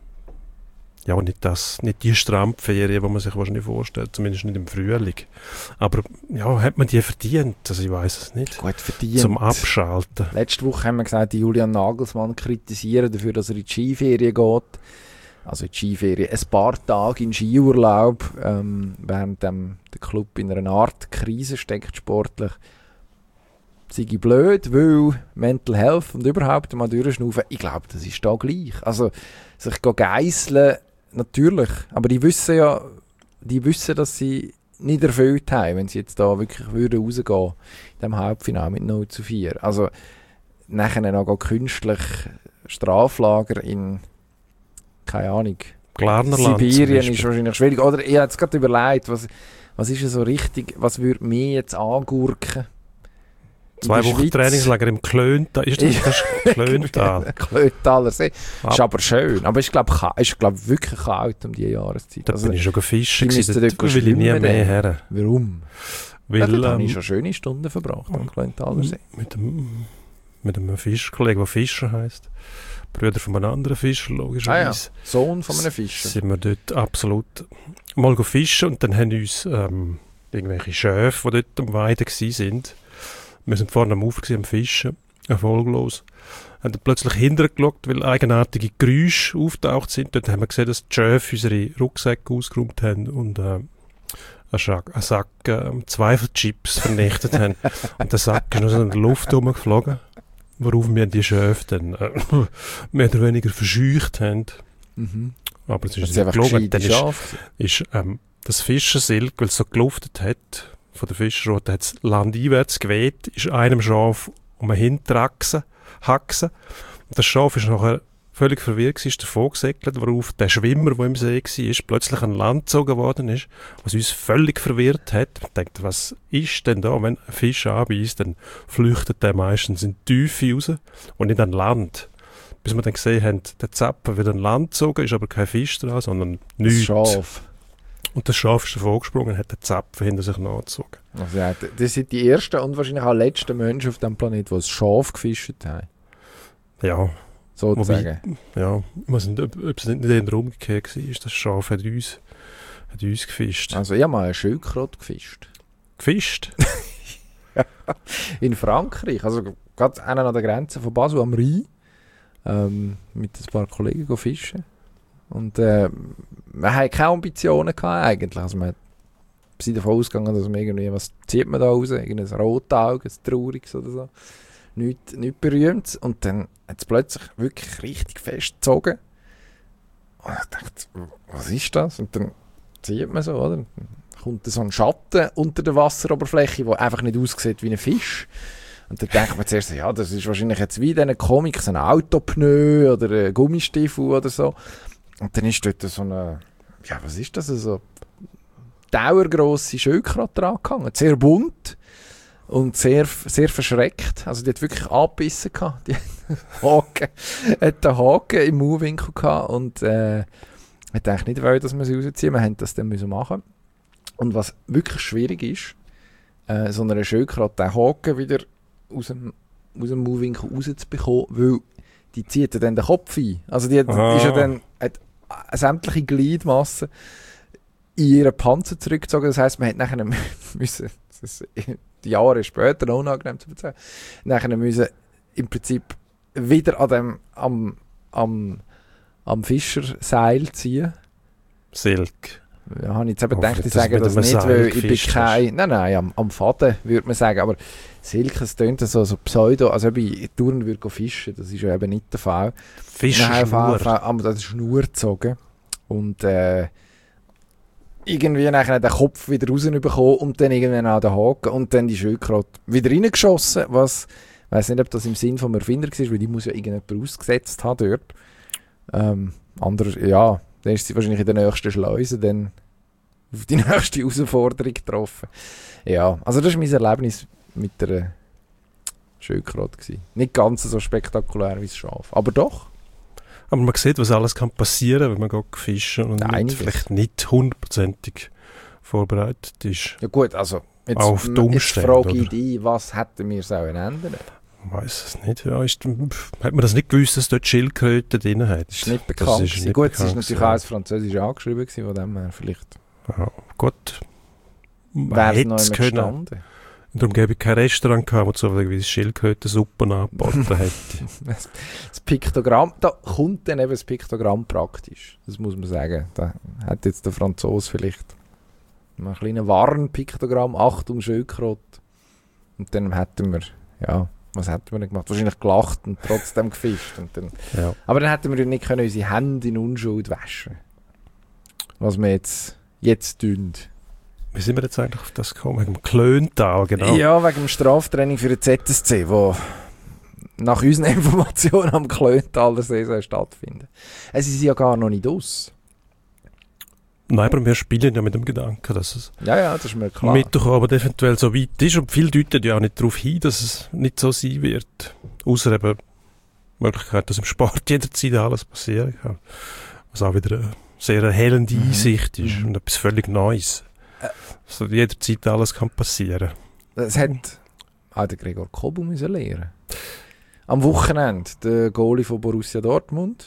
ja, nicht die Strandferien, die man sich wahrscheinlich vorstellt, zumindest nicht im Frühling. Aber ja, hat man die verdient? Also ich weiss es nicht. Gut verdient. Zum Abschalten. Letzte Woche haben wir gesagt, die Julian Nagelsmann kritisieren dafür, dass er in die Skiferien geht. Also in die Skiferien, ein paar Tage in Skiurlaub, während der Club in einer Art Krise steckt sportlich. Sei blöd, weil Mental Health und überhaupt mal durchschnaufen, ich glaube, das ist da gleich. Also sich geisseln, natürlich, aber die wissen, dass sie nicht erfüllt haben, wenn sie jetzt da wirklich würden rausgehen in diesem Halbfinale mit 0-4. Also nachher noch künstlich Straflager in, keine Ahnung, Glarnerland Sibirien ist wahrscheinlich schwierig. Oder ich habe jetzt gerade überlegt, was ist so richtig, was würde mir jetzt angurken? 2 Wochen Trainingslager im Klöntal. Ist das Klöntal? Klöntaler See. Ist aber schön. Aber ich glaube, wirklich kalt um diese Jahreszeit. Da bin ich schon gefischt. Dort will ich nie mehr her. Warum? Weil, dort habe ich schon schöne Stunden verbracht am Klöntaler See. Mit einem Fischkollegen, der Fischer heisst. Brüder von einem anderen Fischer, logischerweise. Ah ja, Sohn von einem Fischer. Sind wir dort absolut mal fischen und dann haben uns irgendwelche Schäfe, die dort am Weiden waren. Wir sind vorne am Ufer am Fischen, erfolglos. Haben dann plötzlich hinterher geschaut, weil eigenartige Geräusche auftaucht sind. Dort haben wir gesehen, dass die Schäfe unsere Rucksäcke ausgeräumt haben und einen Sack Zweifelchips vernichtet haben. Und der Sack ist noch so in der Luft rumgeflogen, worauf wir die Schäfe dann mehr oder weniger verscheucht haben. Mhm. Aber es ist nicht gelogen. Dann ist das Fischersilk, weil es so geluftet hat, von der Fischerroute hat es landeinwärts geweht, ist einem Schaf um den Hinterachsen haxen. Und das Schaf ist nachher völlig verwirrt, ist davon gesegelt, worauf der Schwimmer, der im See war, plötzlich an Land gezogen worden ist, was uns völlig verwirrt hat. Ich dachte, was ist denn da, wenn ein Fisch anbeißt, dann flüchtet der meistens in die Tiefe raus und nicht an Land. Bis wir dann gesehen haben, der Zapfen wird an Land gezogen, ist aber kein Fisch dran, sondern nichts. Das Schaf. Und das Schaf ist davon gesprungen und hat den Zapfen hinter sich nachgezogen. Also ja, das sind die ersten und wahrscheinlich auch letzten Menschen auf diesem Planeten, die ein Schaf gefischt haben. Ja. Sozusagen. Ja, ich weiß nicht, ob es nicht in der umgekehrt war. Das Schaf hat uns gefischt. Also ich habe mal einen Schildkröte gefischt. Gefischt? In Frankreich. Also gerade an der Grenze von Basel am Rhein. Mit ein paar Kollegen fischen. Und wir hatten keine Ambitionen gehabt, eigentlich. Also wir sind davon ausgegangen, dass man irgendwie, was zieht man da raus? Irgendein Rotauge, ein Trauriges oder so. Nichts Berühmtes. Und dann hat es plötzlich wirklich richtig festgezogen. Und ich dachte, was ist das? Und dann sieht man so, oder? Dann kommt so ein Schatten unter der Wasseroberfläche, der einfach nicht aussieht wie ein Fisch. Und dann denkt man zuerst, ja, das ist wahrscheinlich jetzt wie in diesen Comics ein Autopneu oder ein Gummistiefel oder so. Und dann ist dort so eine, ja, was ist das, so dauergrosse Schildkröte dran gehangen. Sehr bunt und sehr, sehr verschreckt. Also die hat wirklich angebissen gehabt. Die hat einen Haken im Mauwinkel gehabt und hat eigentlich nicht wollen, dass wir sie rausziehen. Wir haben das dann machen. Und was wirklich schwierig ist, so eine Schildkröte den Haken wieder aus dem Mauwinkel rauszubekommen, weil die zieht dann den Kopf ein. Also die ist ja dann hat sämtliche Gliedmassen in ihren Panzer zurückgezogen. Das heisst, man hat nachher müssen, das ist Jahre später, unangenehm zu erzählen, nachher müssen im Prinzip wieder am Fischerseil ziehen. Silk. Ja, habe ich jetzt eben gedacht, ich das sage mit das einem nicht, Seil weil ich bin gefischt kein... Nein, am Faden würde man sagen, aber Silke, es tönt so Pseudo, also ob ich Touren würde fischen, das ist ja eben nicht der Fall. Fischerschnur. Aber das ist Schnur gezogen und irgendwie nachher den Kopf wieder rausbekommen und dann irgendwann an den Haken und dann die Schildkröte wieder reingeschossen, was, ich weiss nicht, ob das im Sinn vom Erfinder war, weil die muss ja irgendjemand ausgesetzt haben dort. Ja, dann ist sie wahrscheinlich in der nächsten Schleuse dann auf die nächste Herausforderung getroffen. Ja, also das war mein Erlebnis mit der Schildkröte gewesen. Nicht ganz so spektakulär wie das Schaf, aber doch. Aber man sieht, was alles kann passieren, wenn man geht fischen und vielleicht nicht 100%ig vorbereitet ist. Ja gut, also jetzt, auf die Umstände, jetzt frage ich oder? dich, was hätten wir sollen ändern? Ich weiss es nicht. Ja, hat man das nicht gewusst, dass dort Schildkröte drin hat? Das ist nicht bekannt. Nicht gut, bekannt, es war natürlich auch als Französisch angeschrieben, von dem her vielleicht ja, gut. wäre es noch hätte immer können. gestanden. Darum gäbe ich kein Restaurant gehabt, wo so wie Schildkrötensuppe angeboten hätte. Das Piktogramm, da kommt dann eben das Piktogramm praktisch. Das muss man sagen. Da hat jetzt der Franzose vielleicht ein kleines Warn-Piktogramm, Achtung Schildkröte. Und dann hätten wir, ja, was hätten wir denn gemacht? Wahrscheinlich gelacht und trotzdem gefischt. Und dann, Ja. aber dann hätten wir nicht können unsere Hände in Unschuld waschen. Was wir jetzt tun. Wie sind wir jetzt eigentlich auf das gekommen? Wegen dem Klöntal, genau. Ja, wegen dem Straftraining für den ZSC, wo nach unseren Informationen am Klöntaler See stattfindet. Es ist ja gar noch nicht aus. Nein, aber wir spielen ja mit dem Gedanken, dass es Ja, das ist mir klar. Mittwochabend eventuell so weit ist. Und viel deutet ja auch nicht darauf hin, dass es nicht so sein wird. Außer eben die Möglichkeit, dass im Sport jederzeit alles passieren kann. Was auch wieder eine sehr erhellende Einsicht ist und etwas völlig Neues. Also jederzeit alles kann passieren. Das hat auch der Gregor Kobel müssen lernen. Am Wochenende der Goalie von Borussia Dortmund.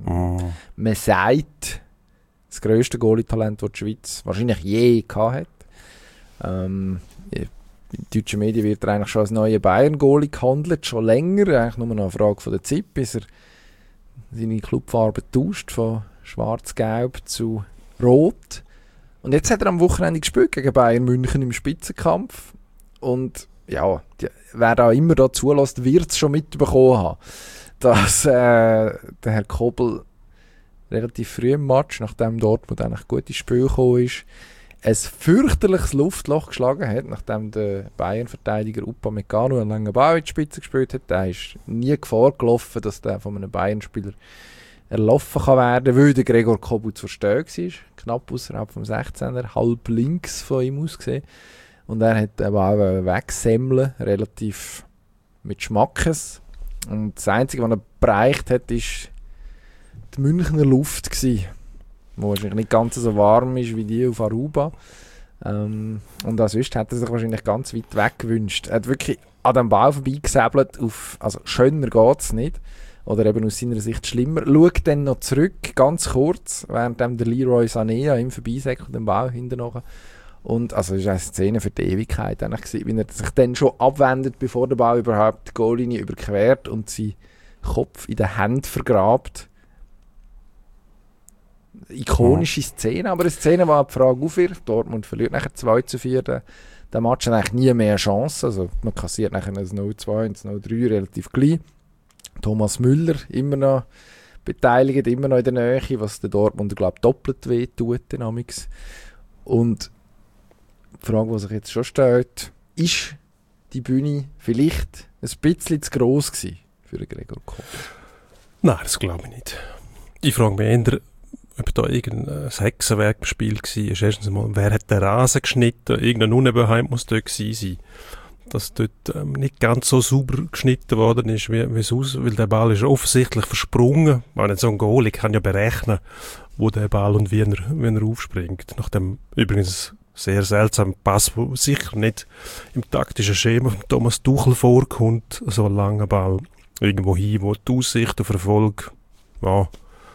Man sagt, das grösste Goalie-Talent, das die Schweiz wahrscheinlich je gehabt hat. In deutschen Medien wird er eigentlich schon als neuer Bayern-Goalie gehandelt, schon länger. Eigentlich nur noch eine Frage von der Zeit, bis er seine Clubfarbe tauscht, von schwarz-gelb zu rot. Und jetzt hat er am Wochenende gespielt gegen Bayern München im Spitzenkampf. Und ja, wer da immer da zulässt, wird es schon mitbekommen haben, dass der Herr Kobel relativ früh im Match, nachdem Dortmund eigentlich gut ins Spiel gekommen ist, ein fürchterliches Luftloch geschlagen hat, nachdem der Bayern-Verteidiger Upamecano einen langen Ball in die Spitze gespielt hat. Der ist nie Gefahr gelaufen, dass der von einem Bayern-Spieler erlaufen kann werden, weil der Gregor Kobel zu verstehen war. Knapp außerhalb vom 16er, halb links von ihm aus gesehen. Und er hat eben auch wegsemmeln, relativ mit Schmackes. Und das Einzige, was er bereicht hat, ist die Münchner Luft gsi, wo wahrscheinlich nicht ganz so warm ist wie die auf Aruba. Und ansonsten hat er sich wahrscheinlich ganz weit weg gewünscht. Er hat wirklich an dem Ball vorbeigesäbelt, also schöner geht es nicht. Oder eben aus seiner Sicht schlimmer. Schaut dann noch zurück, ganz kurz, während der Leroy Sané an ihm vorbeisäckelt, den Ball hinten noch. Und also es war eine Szene für die Ewigkeit, eigentlich, wie er sich dann schon abwendet, bevor der Ball überhaupt die Goallinie überquert und seinen Kopf in den Händen vergrabt. Ikonische Szene, aber eine Szene, die die Frage aufwirft. Dortmund verliert nachher 2-4. Der Match hat eigentlich nie mehr Chancen. Also man kassiert nachher ein 0-2 und ein 0-3 relativ gleich. Thomas Müller immer noch beteiligt, immer noch in der Nähe, was der Dortmunder, glaube ich, doppelt weh tut. Dynamics. Und die Frage, die sich jetzt schon stellt, ist die Bühne vielleicht ein bisschen zu gross gewesen für den Gregor Kobel? Nein, das glaube ich nicht. Ich frage mich eher, ob da irgendein Hexenwerk im Spiel war. Erstens einmal, wer hat den Rasen geschnitten? Irgendeine Unebenheit muss dort gewesen sein. Dass dort nicht ganz so sauber geschnitten worden ist, wie es aussieht, weil der Ball ist offensichtlich versprungen. Wenn so ein Goalie kann ja berechnen, wo der Ball und wie er aufspringt. Nach dem übrigens sehr seltsamen Pass, der sicher nicht im taktischen Schema von Thomas Tuchel vorkommt, so ein langer Ball irgendwo hin, wo die Aussicht auf Erfolg ja,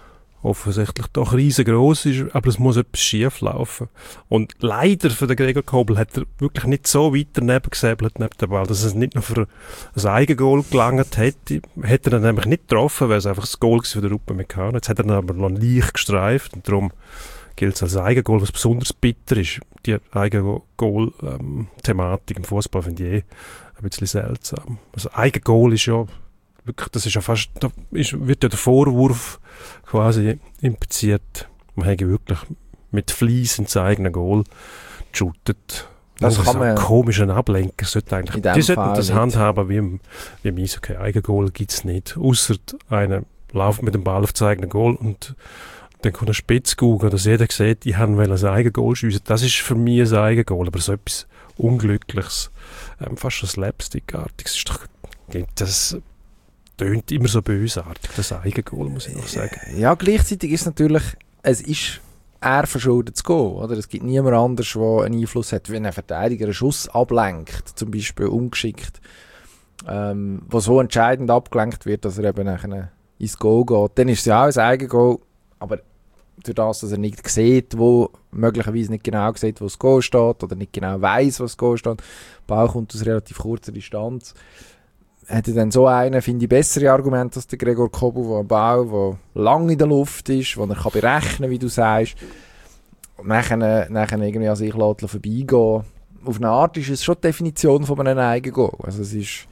offensichtlich doch riesengroß ist, aber es muss etwas schief laufen. Und leider für den Gregor Kobel hat er wirklich nicht so weit daneben gesäbelt neben dem Ball, dass es nicht noch für ein Eigengoal gelangt hätte. Hätte er dann nämlich nicht getroffen, wäre es einfach das Goal für den Upamecano. Jetzt hat er dann aber noch leicht gestreift und darum gilt es als Eigengoal, was besonders bitter ist. Die Eigengoal-Thematik im Fußball finde ich ein bisschen seltsam. Also Eigengoal ist ja wirklich, das ist ja fast, da wird ja der Vorwurf quasi impliziert, man hätte wirklich mit Fleiss ins eigene Goal geshootet. Das kann man. Komischen Ablenker sollte eigentlich. Die sollten das handhaben wie im Eishockey. Eigengoal gibt es nicht. Ausser einer läuft mit dem Ball auf das eigene Goal und dann kommt ein Spitzguger, dass jeder sieht, ich habe ein Eigengoal schiessen. Das ist für mich ein Eigengoal, aber so etwas Unglückliches, fast schon Slapstick-artiges, das tönt immer so bösartig, das Eigengoal, muss ich noch sagen. Ja, gleichzeitig ist natürlich, es ist er verschuldet zu gehen, oder? Es gibt niemand anders, der einen Einfluss hat, wenn ein Verteidiger einen Schuss ablenkt, zum Beispiel ungeschickt, wo so entscheidend abgelenkt wird, dass er eben nachher ins Goal geht. Dann ist es ja auch ein Eigengoal, aber durch das, dass er nicht sieht, wo möglicherweise nicht genau sieht, wo das Goal steht, oder nicht genau weiss, was das Goal steht, der Ball kommt aus relativ kurzer Distanz, hätte dann so einen, finde ich, bessere Argumente als der Gregor Kobel, der ein Ball, der lang in der Luft ist, den er kann berechnen, wie du sagst, und nachher irgendwie an sich vorbeigehen. Auf eine Art ist es schon die Definition von einem Eigengoal. Also es ist,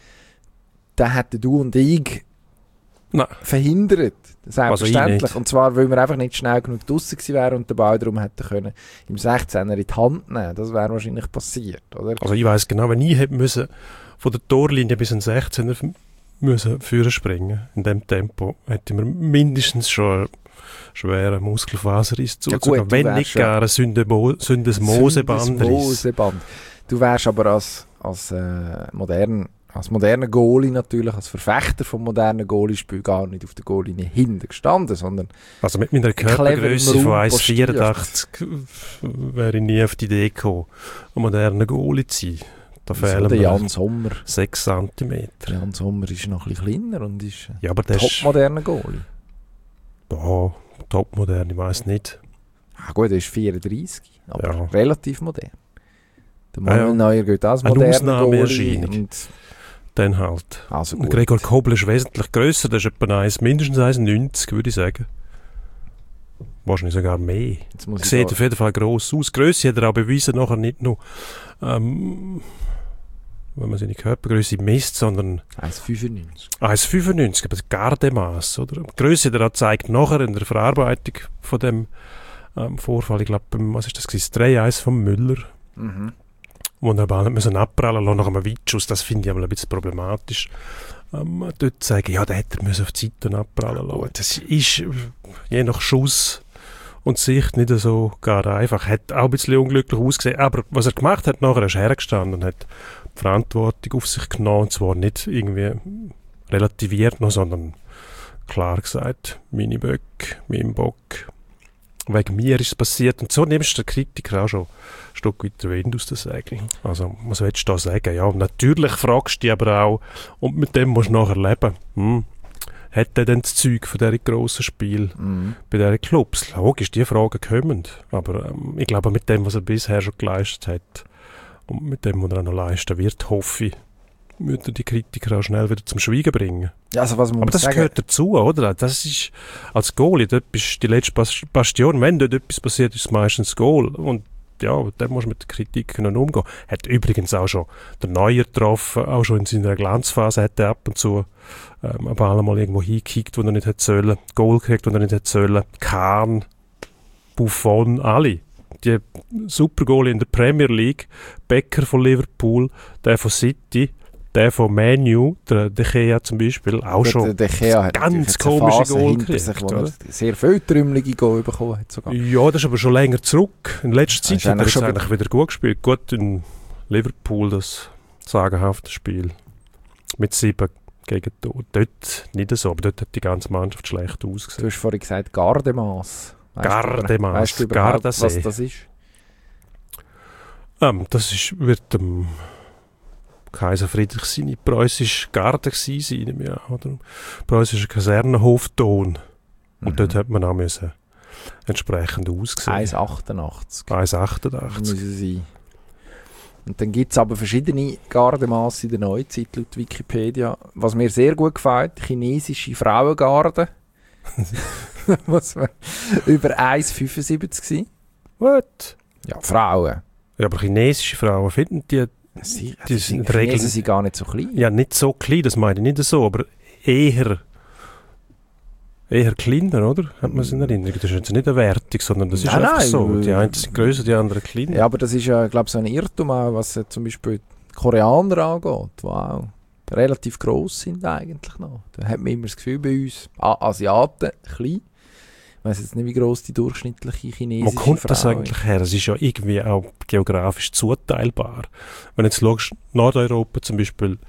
da hätten du und ich verhindert. Selbstverständlich. Also und zwar, weil wir einfach nicht schnell genug draussen gewesen wären und den Ball darum hätten können im 16er in die Hand nehmen. Das wäre wahrscheinlich passiert, oder? Also ich weiss genau, wenn ich hätte müssen von der Torlinie bis in den 16er müssen führen springen, in dem Tempo, hätte man mindestens schon einen schweren Muskelfaserriss zugezogen, wenn nicht gar ein Syndesmoseband. Du wärst aber als moderner Goalie natürlich, als Verfechter vom modernen Goalie-Spiel gar nicht auf der Goallinie hinten gestanden, sondern also mit meiner Körpergröße von 1,84 wäre ich nie auf die Idee gekommen, ein moderner Goalie zu sein. Da fehlen der Jan Sommer. 6 cm. Jan Sommer ist noch ein bisschen kleiner und ist ja, aber der topmoderner Goalie. Ja, topmodern, ich weiss nicht. Ah, gut, er ist 34, aber ja. Relativ modern. Der Manuel Neuer geht als moderner Goalie. Dann halt. Also und Gregor Kobel ist wesentlich grösser, der ist etwa mindestens 1,90, würde ich sagen. Wahrscheinlich sogar mehr. Sieht auf jeden Fall gross aus. Grösse hat er auch bewiesen, nachher nicht nur, wenn man seine Körpergröße misst, sondern 1,95. 1,95, aber das Gardemaß, oder? Die Grösse hat er auch gezeigt nachher in der Verarbeitung von dem Vorfall. Ich glaube, was ist das gewesen? Das 3-1 von Müller. Mhm. Wo er Ball nicht abprallen lassen nach einem Weitschuss. Das finde ich aber ein bisschen problematisch. Dort sagen, ja, da hätte er auf die Seite abprallen lassen. Das ist je nach Schuss und Sicht nicht so gar einfach. Hat auch ein bisschen unglücklich ausgesehen. Aber was er gemacht hat, nachher ist er hergestanden und hat die Verantwortung auf sich genommen. Und zwar nicht irgendwie relativiert noch, sondern klar gesagt, mein Bock. Wegen mir ist es passiert. Und so nimmst du den Kritiker auch schon ein Stück weit der Wind aus den Segeln. Also, was willst du da sagen? Ja, natürlich fragst du dich aber auch, und mit dem musst du nachher leben. Hat er denn das Zeug von diesen grossen Spielen bei diesen Clubs? Logisch, die Fragen kommen. Aber ich glaube, mit dem, was er bisher schon geleistet hat und mit dem, was er auch noch leisten wird, hoffe ich, würde die Kritiker auch schnell wieder zum Schweigen bringen. Ja, also was aber das sagen? Gehört dazu, oder? Das ist, als Goalie, dort bist die letzte Bastion. Wenn dort etwas passiert, ist es meistens Goal. Und ja, dann musst du mit der Kritik noch umgehen. Hat übrigens auch schon der Neuer getroffen, auch schon in seiner Glanzphase hat er ab und zu einen Ball mal irgendwo hingekickt, wo er nicht hätte sollen. Goal gekriegt, wo er nicht hätte sollen. Kahn, Buffon, alle. Die super Goalie in der Premier League. Becker von Liverpool, der von City, der von Man U, der De Gea zum Beispiel, auch schon der Gea hat ganz komische Goal gekriegt, wo er sehr viel trümmelige Goal bekommen hat sogar. Ja, das ist aber schon länger zurück. In letzter Zeit hat er eigentlich wieder gut gespielt. Gut in Liverpool, das sagenhafte Spiel. Mit 7 Gegentore. Dort nicht so, aber dort hat die ganze Mannschaft schlecht ausgesehen. Du hast vorhin gesagt Gardemaß. Weißt du überhaupt, was das ist? Wird Kaiser Friedrich seine preußische Garde gewesen sein, oder? Preußischer Kasernenhofton. Und dort hat man auch müssen entsprechend aussehen. 1,88 1,88. müssen sein. Und dann gibt es aber verschiedene Gardemasse in der Neuzeit, laut Wikipedia. Was mir sehr gut gefällt, chinesische Frauengarde. Was wir über 1,75 sein. What? Ja, Frauen. Ja, aber chinesische Frauen finden die Sie, die sind in der Regel Chinesen sind gar nicht so klein. ja nicht so klein, das meine ich nicht so, aber eher kleiner, oder? Hat man es in Erinnerung? Das ist jetzt nicht eine Wertung, sondern das ist Nein, einfach nein, so. Die einen sind grösser, die anderen kleiner. Ja, aber das ist ja, glaube ich, so ein Irrtum auch, was zum Beispiel die Koreaner angeht, die auch relativ gross sind eigentlich noch. Da hat man immer das Gefühl bei uns, Asiaten, klein. Ich weiss jetzt nicht, wie gross die durchschnittliche chinesische Wo kommt Frau das eigentlich her? Es ist ja irgendwie auch geografisch zuteilbar. Wenn du jetzt schaust, Nordeuropa zum Beispiel,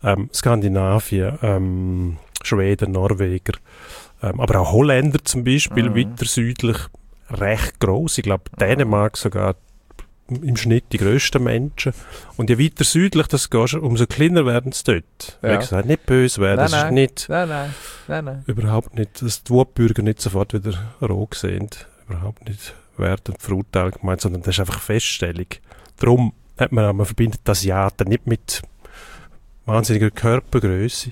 Skandinavien, Schweden, Norweger, aber auch Holländer zum Beispiel, weiter südlich, recht gross. Ich glaube, Dänemark sogar im Schnitt die grössten Menschen. Und je weiter südlich das gehst, umso kleiner werden sie dort. Ja. Wie gesagt, nicht böse werden, das ist nicht, Nein. überhaupt nicht, dass die Wutbürger nicht sofort wieder rot sehen. Überhaupt nicht wertend verurteilt gemeint, sondern das ist einfach Feststellung. Darum hat man verbindet die Asiaten nicht mit wahnsinniger Körpergröße.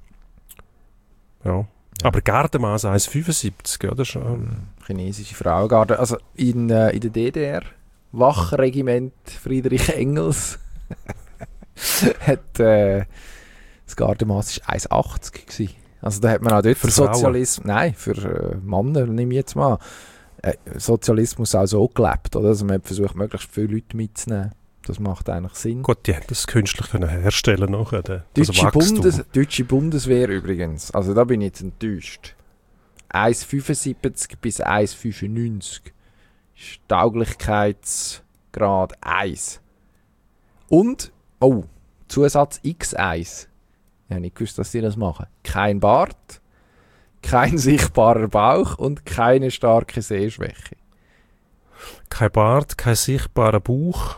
Ja. Aber Gardemaß 1,75, oder? Schon. Chinesische Frauengarde. Also in der DDR, Wachregiment Friedrich Engels, hat das Gardemaß war 1,80 gewesen. Also da hat man auch dort Für Sozialismus, nein, für Männer, nehme ich jetzt mal an, Sozialismus auch so gelebt, oder? Also man hat versucht, möglichst viele Leute mitzunehmen. Das macht eigentlich Sinn. Gut, die haben das künstlich können herstellen nachher. Deutsche Bundeswehr übrigens, also da bin ich jetzt enttäuscht. 1,75 bis 1,95 ist Tauglichkeitsgrad 1. Und, Zusatz X1. Ich habe nicht gewusst, dass die das machen. Kein Bart, kein sichtbarer Bauch und keine starke Sehschwäche. Kein Bart, kein sichtbarer Bauch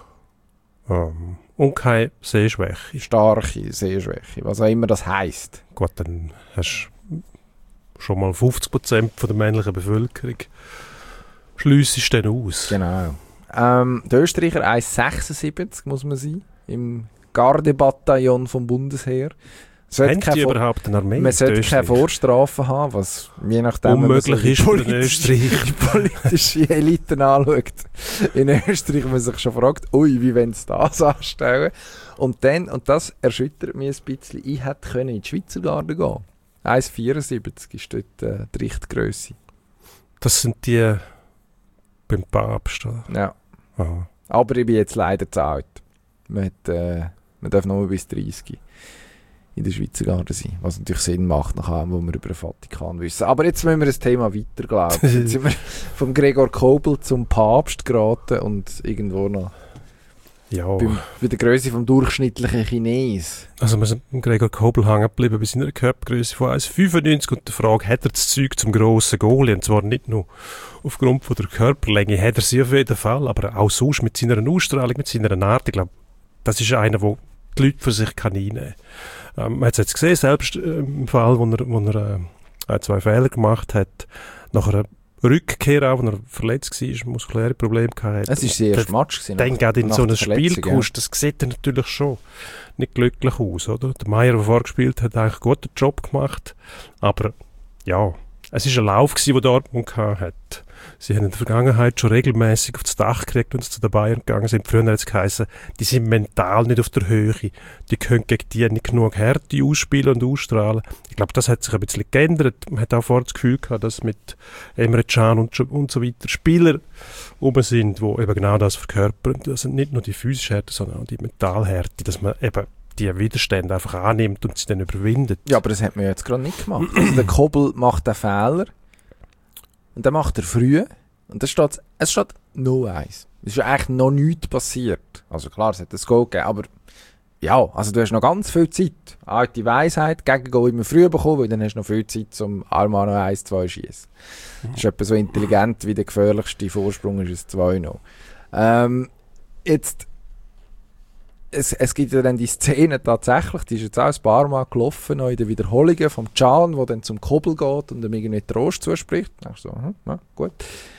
und keine Sehschwäche. Starke Sehschwäche, was auch immer das heisst. Gut, dann hast du schon mal 50% von der männlichen Bevölkerung. Schliessest du dann aus. Genau. Der Österreicher 1,76 muss man sein, im Gardebataillon vom Bundesheer. Haben die überhaupt eine Armee? Man sollte keine Vorstrafen haben, was je nachdem unmöglich ist für den Österreicher. Die politische Eliten anschaut. In Österreich man sich schon fragt, wie wollen sie das anstellen? Und das erschüttert mich ein bisschen, ich hätte in die Schweizer Garde gehen. 1,74 ist dort die Richtgrösse. Das sind die beim Papst, oder? Ja. Aha. Aber ich bin jetzt leider zu alt. Man darf nur bis 30 in der Schweizer Garde sein. Was natürlich Sinn macht, nach allem, was wir über den Vatikan wissen. Aber jetzt müssen wir das Thema weiter glauben. Jetzt sind wir vom Gregor Kobel zum Papst geraten und irgendwo noch bei der Größe vom durchschnittlichen Chines. Also wir sind beim Gregor Kobel hängen geblieben bei seiner Körpergröße von 1,95 und der Frage, hat er das Zeug zum grossen Goalie? Und zwar nicht nur aufgrund von der Körperlänge, hat er sie auf jeden Fall, aber auch sonst mit seiner Ausstrahlung, mit seiner Art. Ich glaube, das ist einer, der die Leute für sich einnehmen kann. Man hat es jetzt gesehen, selbst im Fall, wo er 2 Fehler gemacht hat, nach einer Rückkehr auch, wenn er verletzt war, muskuläre Probleme hatte. Es war sein erster Match. Dann geht in so ein Spiel kommst, das sieht dann natürlich schon nicht glücklich aus, oder? Der Meier, der vorgespielt hat, hat eigentlich einen guten Job gemacht, aber ja, es war ein Lauf, den Dortmund hatte. Sie haben in der Vergangenheit schon regelmäßig aufs Dach gekriegt, wenn sie zu den Bayern gegangen sind. Früher hat es geheißen, die sind mental nicht auf der Höhe. Die können gegen die nicht genug Härte ausspielen und ausstrahlen. Ich glaube, das hat sich ein bisschen geändert. Man hat auch vorher das Gefühl gehabt, dass mit Emre Can und so weiter Spieler oben sind, die eben genau das verkörpern. Das sind nicht nur die physische Härte, sondern auch die Mentalhärte, dass man eben die Widerstände einfach annimmt und sie dann überwindet. Ja, aber das hat man jetzt gerade nicht gemacht. Also der Kobel macht den Fehler und dann macht er früh und es steht 0-1. Es ist ja eigentlich noch nichts passiert. Also klar, es hat ein Goal gegeben, aber ja, also du hast noch ganz viel Zeit. Alte Weisheit, Gegengoal immer früh bekommen, weil dann hast du noch viel Zeit, um einmal noch 1-2 schießen. Das ist etwa so intelligent wie der gefährlichste Vorsprung ist es 2 noch. Jetzt es gibt ja dann die Szene tatsächlich, die ist jetzt auch ein paar Mal gelaufen, noch in den Wiederholungen vom Can, der dann zum Kobel geht und ihm irgendwie Trost zuspricht. Da denkst du so, ja, gut.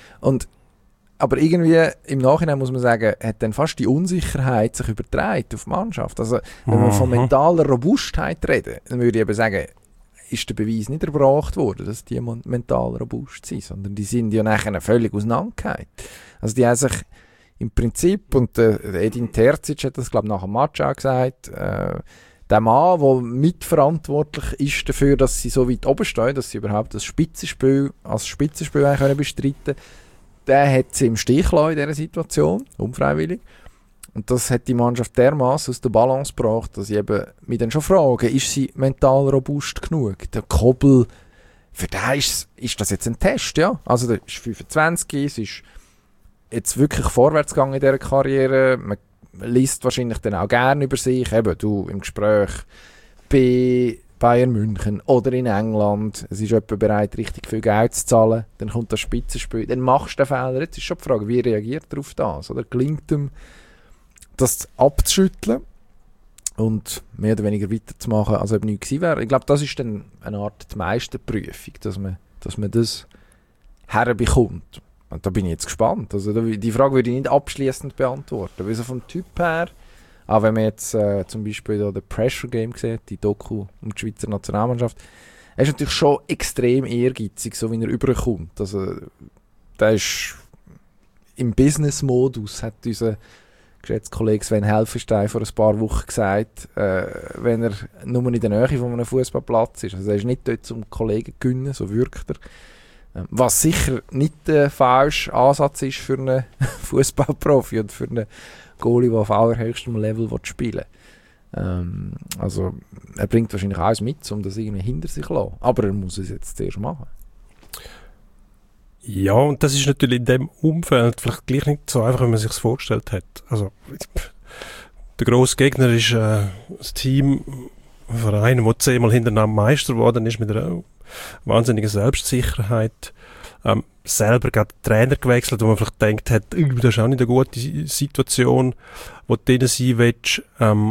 Aber irgendwie im Nachhinein muss man sagen, hat dann fast die Unsicherheit sich übertragen auf die Mannschaft. Also wenn wir von mentaler Robustheit reden, dann würde ich eben sagen, ist der Beweis nicht erbracht worden, dass die mental robust sind, sondern die sind ja nachher völlig auseinandergegangen. Also die haben sich im Prinzip, und Edin Terzic hat das, glaube ich, nach dem Match auch gesagt, der Mann, der mitverantwortlich ist dafür, dass sie so weit oben stehen, dass sie überhaupt das Spitzenspiel eigentlich bestreiten können, der hat sie im Stich gelassen in dieser Situation, unfreiwillig. Und das hat die Mannschaft dermaßen aus der Balance gebracht, dass ich eben mich dann schon frage, ist sie mental robust genug? Der Kobel, für den ist das jetzt ein Test, ja? Also der ist 25, es ist jetzt wirklich vorwärts gegangen in dieser Karriere. Man liest wahrscheinlich dann auch gerne über sich, eben du im Gespräch bei Bayern München oder in England. Es ist jemand bereit, richtig viel Geld zu zahlen. Dann kommt das Spitzenspiel, dann machst du den Fehler. Jetzt ist schon die Frage, wie reagiert er auf das? Oder gelingt ihm, das abzuschütteln und mehr oder weniger weiterzumachen, als ob nichts gewesen wäre? Ich glaube, das ist dann eine Art die Meisterprüfung, dass man das herbekommt. Und da bin ich jetzt gespannt. Also die Frage würde ich nicht abschließend beantworten. Weil so vom Typ her, auch wenn man jetzt zum Beispiel da The Pressure Game sieht, die Doku um die Schweizer Nationalmannschaft, er ist natürlich schon extrem ehrgeizig, so wie er überkommt. Also der ist im Business-Modus, hat unser geschätzter Kollege Sven Helfenstein vor ein paar Wochen gesagt, wenn er nur in der Nähe von einem Fußballplatz ist. Also er ist nicht dort zum Kollegen zu gewinnen, so wirkt er. Was sicher nicht der falsche Ansatz ist für einen Fußballprofi und für einen Goalie, der auf allerhöchstem Level spielen will. Also er bringt wahrscheinlich alles mit, um das irgendwie hinter sich zu lassen. Aber er muss es jetzt zuerst machen. Ja, und das ist natürlich in dem Umfeld vielleicht gleich nicht so einfach, wie man sich es vorgestellt hat. Also der grosse Gegner ist ein Team, ein Verein, der 10-mal hintereinander Meister geworden ist, mit einer wahnsinnige Selbstsicherheit, selber gerade Trainer gewechselt, wo man vielleicht gedacht hat, das ist auch nicht eine gute Situation, wo du drin sein willst,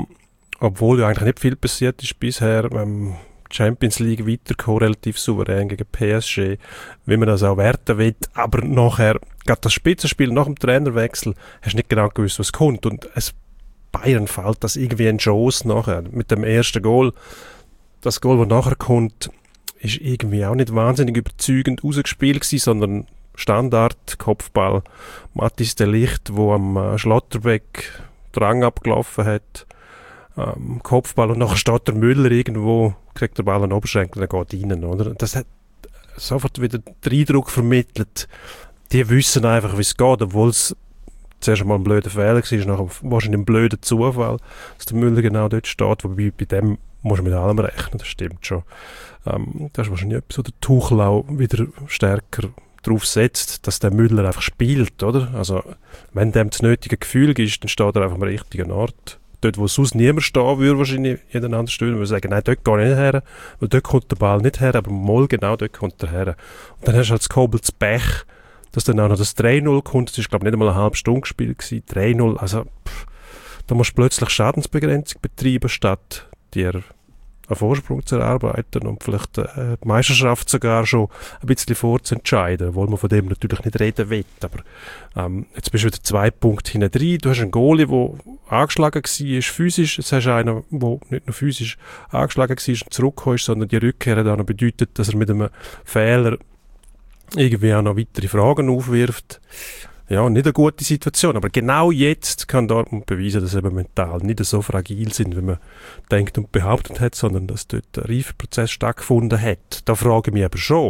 obwohl ja eigentlich nicht viel passiert ist bisher, Champions League weitergekommen, relativ souverän gegen PSG, wie man das auch werten will, aber nachher, gerade das Spitzenspiel nach dem Trainerwechsel, hast du nicht genau gewusst, was kommt, und es Bayern fällt das irgendwie in Chance nachher, mit dem ersten Goal. Das Goal, das nachher kommt, ist irgendwie auch nicht wahnsinnig überzeugend rausgespielt gewesen, sondern Standard, Kopfball, Mathis de Ligt, wo am Schlotterbeck Drang abgelaufen hat, Kopfball, und nachher steht der Müller irgendwo, kriegt der Ball einen Oberschenkel und dann geht rein, oder? Das hat sofort wieder den Eindruck vermittelt, die wissen einfach, wie es geht, obwohl es zuerst einmal ein blöder Fehler war, nachher wahrscheinlich ein blöder Zufall, dass der Müller genau dort steht, wobei bei dem muss man mit allem rechnen, das stimmt schon. Das ist wahrscheinlich etwas, wo der Tuchel auch wieder stärker darauf setzt, dass der Müller einfach spielt, oder? Also, wenn dem das nötige Gefühl ist, dann steht er einfach am richtigen Ort. Dort, wo sonst niemand stehen würde, wahrscheinlich jeden anderen Stellen, würde sagen, nein, dort gehe ich nicht her, weil dort kommt der Ball nicht her, aber mal genau dort kommt er her. Und dann hast du halt das Kobel zu Pech, dass dann auch noch das 3-0 kommt, das war, glaube ich, nicht einmal eine halbe Stunde gespielt gewesen, 3-0, also, da musst du plötzlich Schadensbegrenzung betreiben, statt dir einen Vorsprung zu erarbeiten und vielleicht die Meisterschaft sogar schon ein bisschen vorzuentscheiden, obwohl man von dem natürlich nicht reden will. Aber jetzt bist du wieder 2 Punkte hinten drin. Du hast einen Goalie, der angeschlagen war, physisch. Jetzt hast du einen, der nicht nur physisch angeschlagen war und zurückgekommen ist, sondern die Rückkehr hat auch noch bedeutet, dass er mit einem Fehler irgendwie auch noch weitere Fragen aufwirft. Ja, nicht eine gute Situation, aber genau jetzt kann Dortmund beweisen, dass sie eben mental nicht so fragil sind, wie man denkt und behauptet hat, sondern dass dort ein Reifeprozess stattgefunden hat. Da frage ich mich aber schon,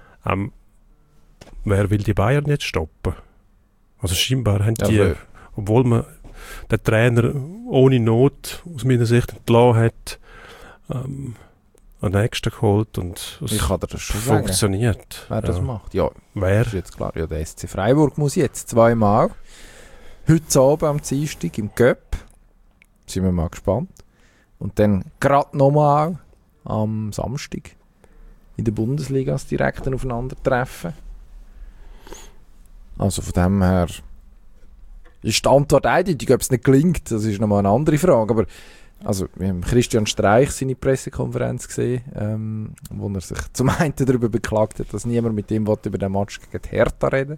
wer will die Bayern jetzt stoppen? Also scheinbar haben die, obwohl man den Trainer ohne Not aus meiner Sicht entlassen hat, einen nächsten geholt und es funktioniert. Sagen, wer das macht. Ja, wer? Das ist jetzt klar. Ja, der SC Freiburg muss jetzt 2-mal. Heute Abend am Dienstag im Cup. Sind wir mal gespannt. Und dann gerade nochmal am Samstag in der Bundesliga das direkte Aufeinandertreffen. Also von dem her, ist die Antwort eindeutig. Ob es nicht gelingt, das ist nochmal eine andere Frage. Aber also, wir haben Christian Streich seine Pressekonferenz gesehen, wo er sich zum einen darüber beklagt hat, dass niemand mit ihm über den Match gegen die Hertha reden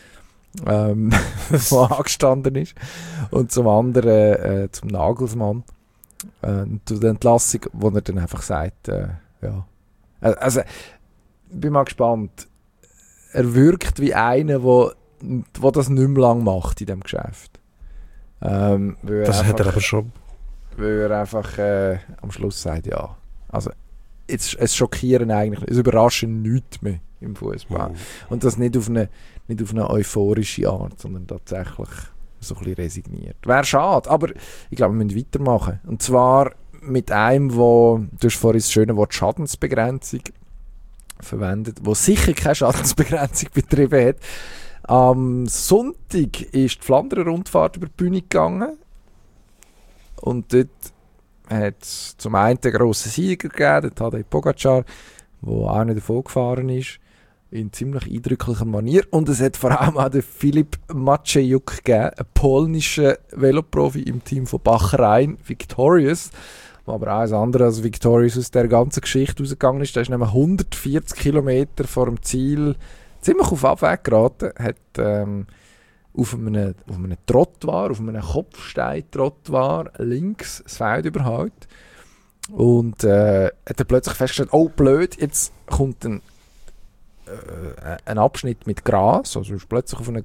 wo angestanden ist. Und zum anderen zum Nagelsmann, zu der Entlassung, wo er dann einfach sagt, ja. Also, ich bin mal gespannt. Er wirkt wie einer, der das nicht mehr lang macht in diesem Geschäft. Das hat er aber schon. Weil er einfach am Schluss sagt, ja. Also, es schockieren eigentlich, es überraschen nichts mehr im Fußball. Und das nicht auf eine euphorische Art, sondern tatsächlich so ein bisschen resigniert. Wäre schade, aber ich glaube, wir müssen weitermachen. Und zwar mit einem, du hast vorhin das schöne Wort Schadensbegrenzung verwendet, wo sicher keine Schadensbegrenzung betrieben hat. Am Sonntag ist die Flandern-Rundfahrt über die Bühne gegangen. Und dort hat es zum einen einen grossen Sieger gegeben, den Tadej Pogacar, der auch nicht davon gefahren ist, in ziemlich eindrücklicher Manier. Und es hat vor allem auch den Filip Maciejuk gegeben, einen polnischen Veloprofi im Team von Bahrain, Victorious, aber auch ein anderer als Victorious aus der ganzen Geschichte rausgegangen ist. Der ist nämlich 140 Kilometer vor dem Ziel ziemlich auf Abweg geraten, hat auf einem Trottoir, auf einem Kopfstein-Trottoir links das Feld überholt und hat dann plötzlich festgestellt, oh blöd, jetzt kommt ein Abschnitt mit Gras, also ist plötzlich auf eine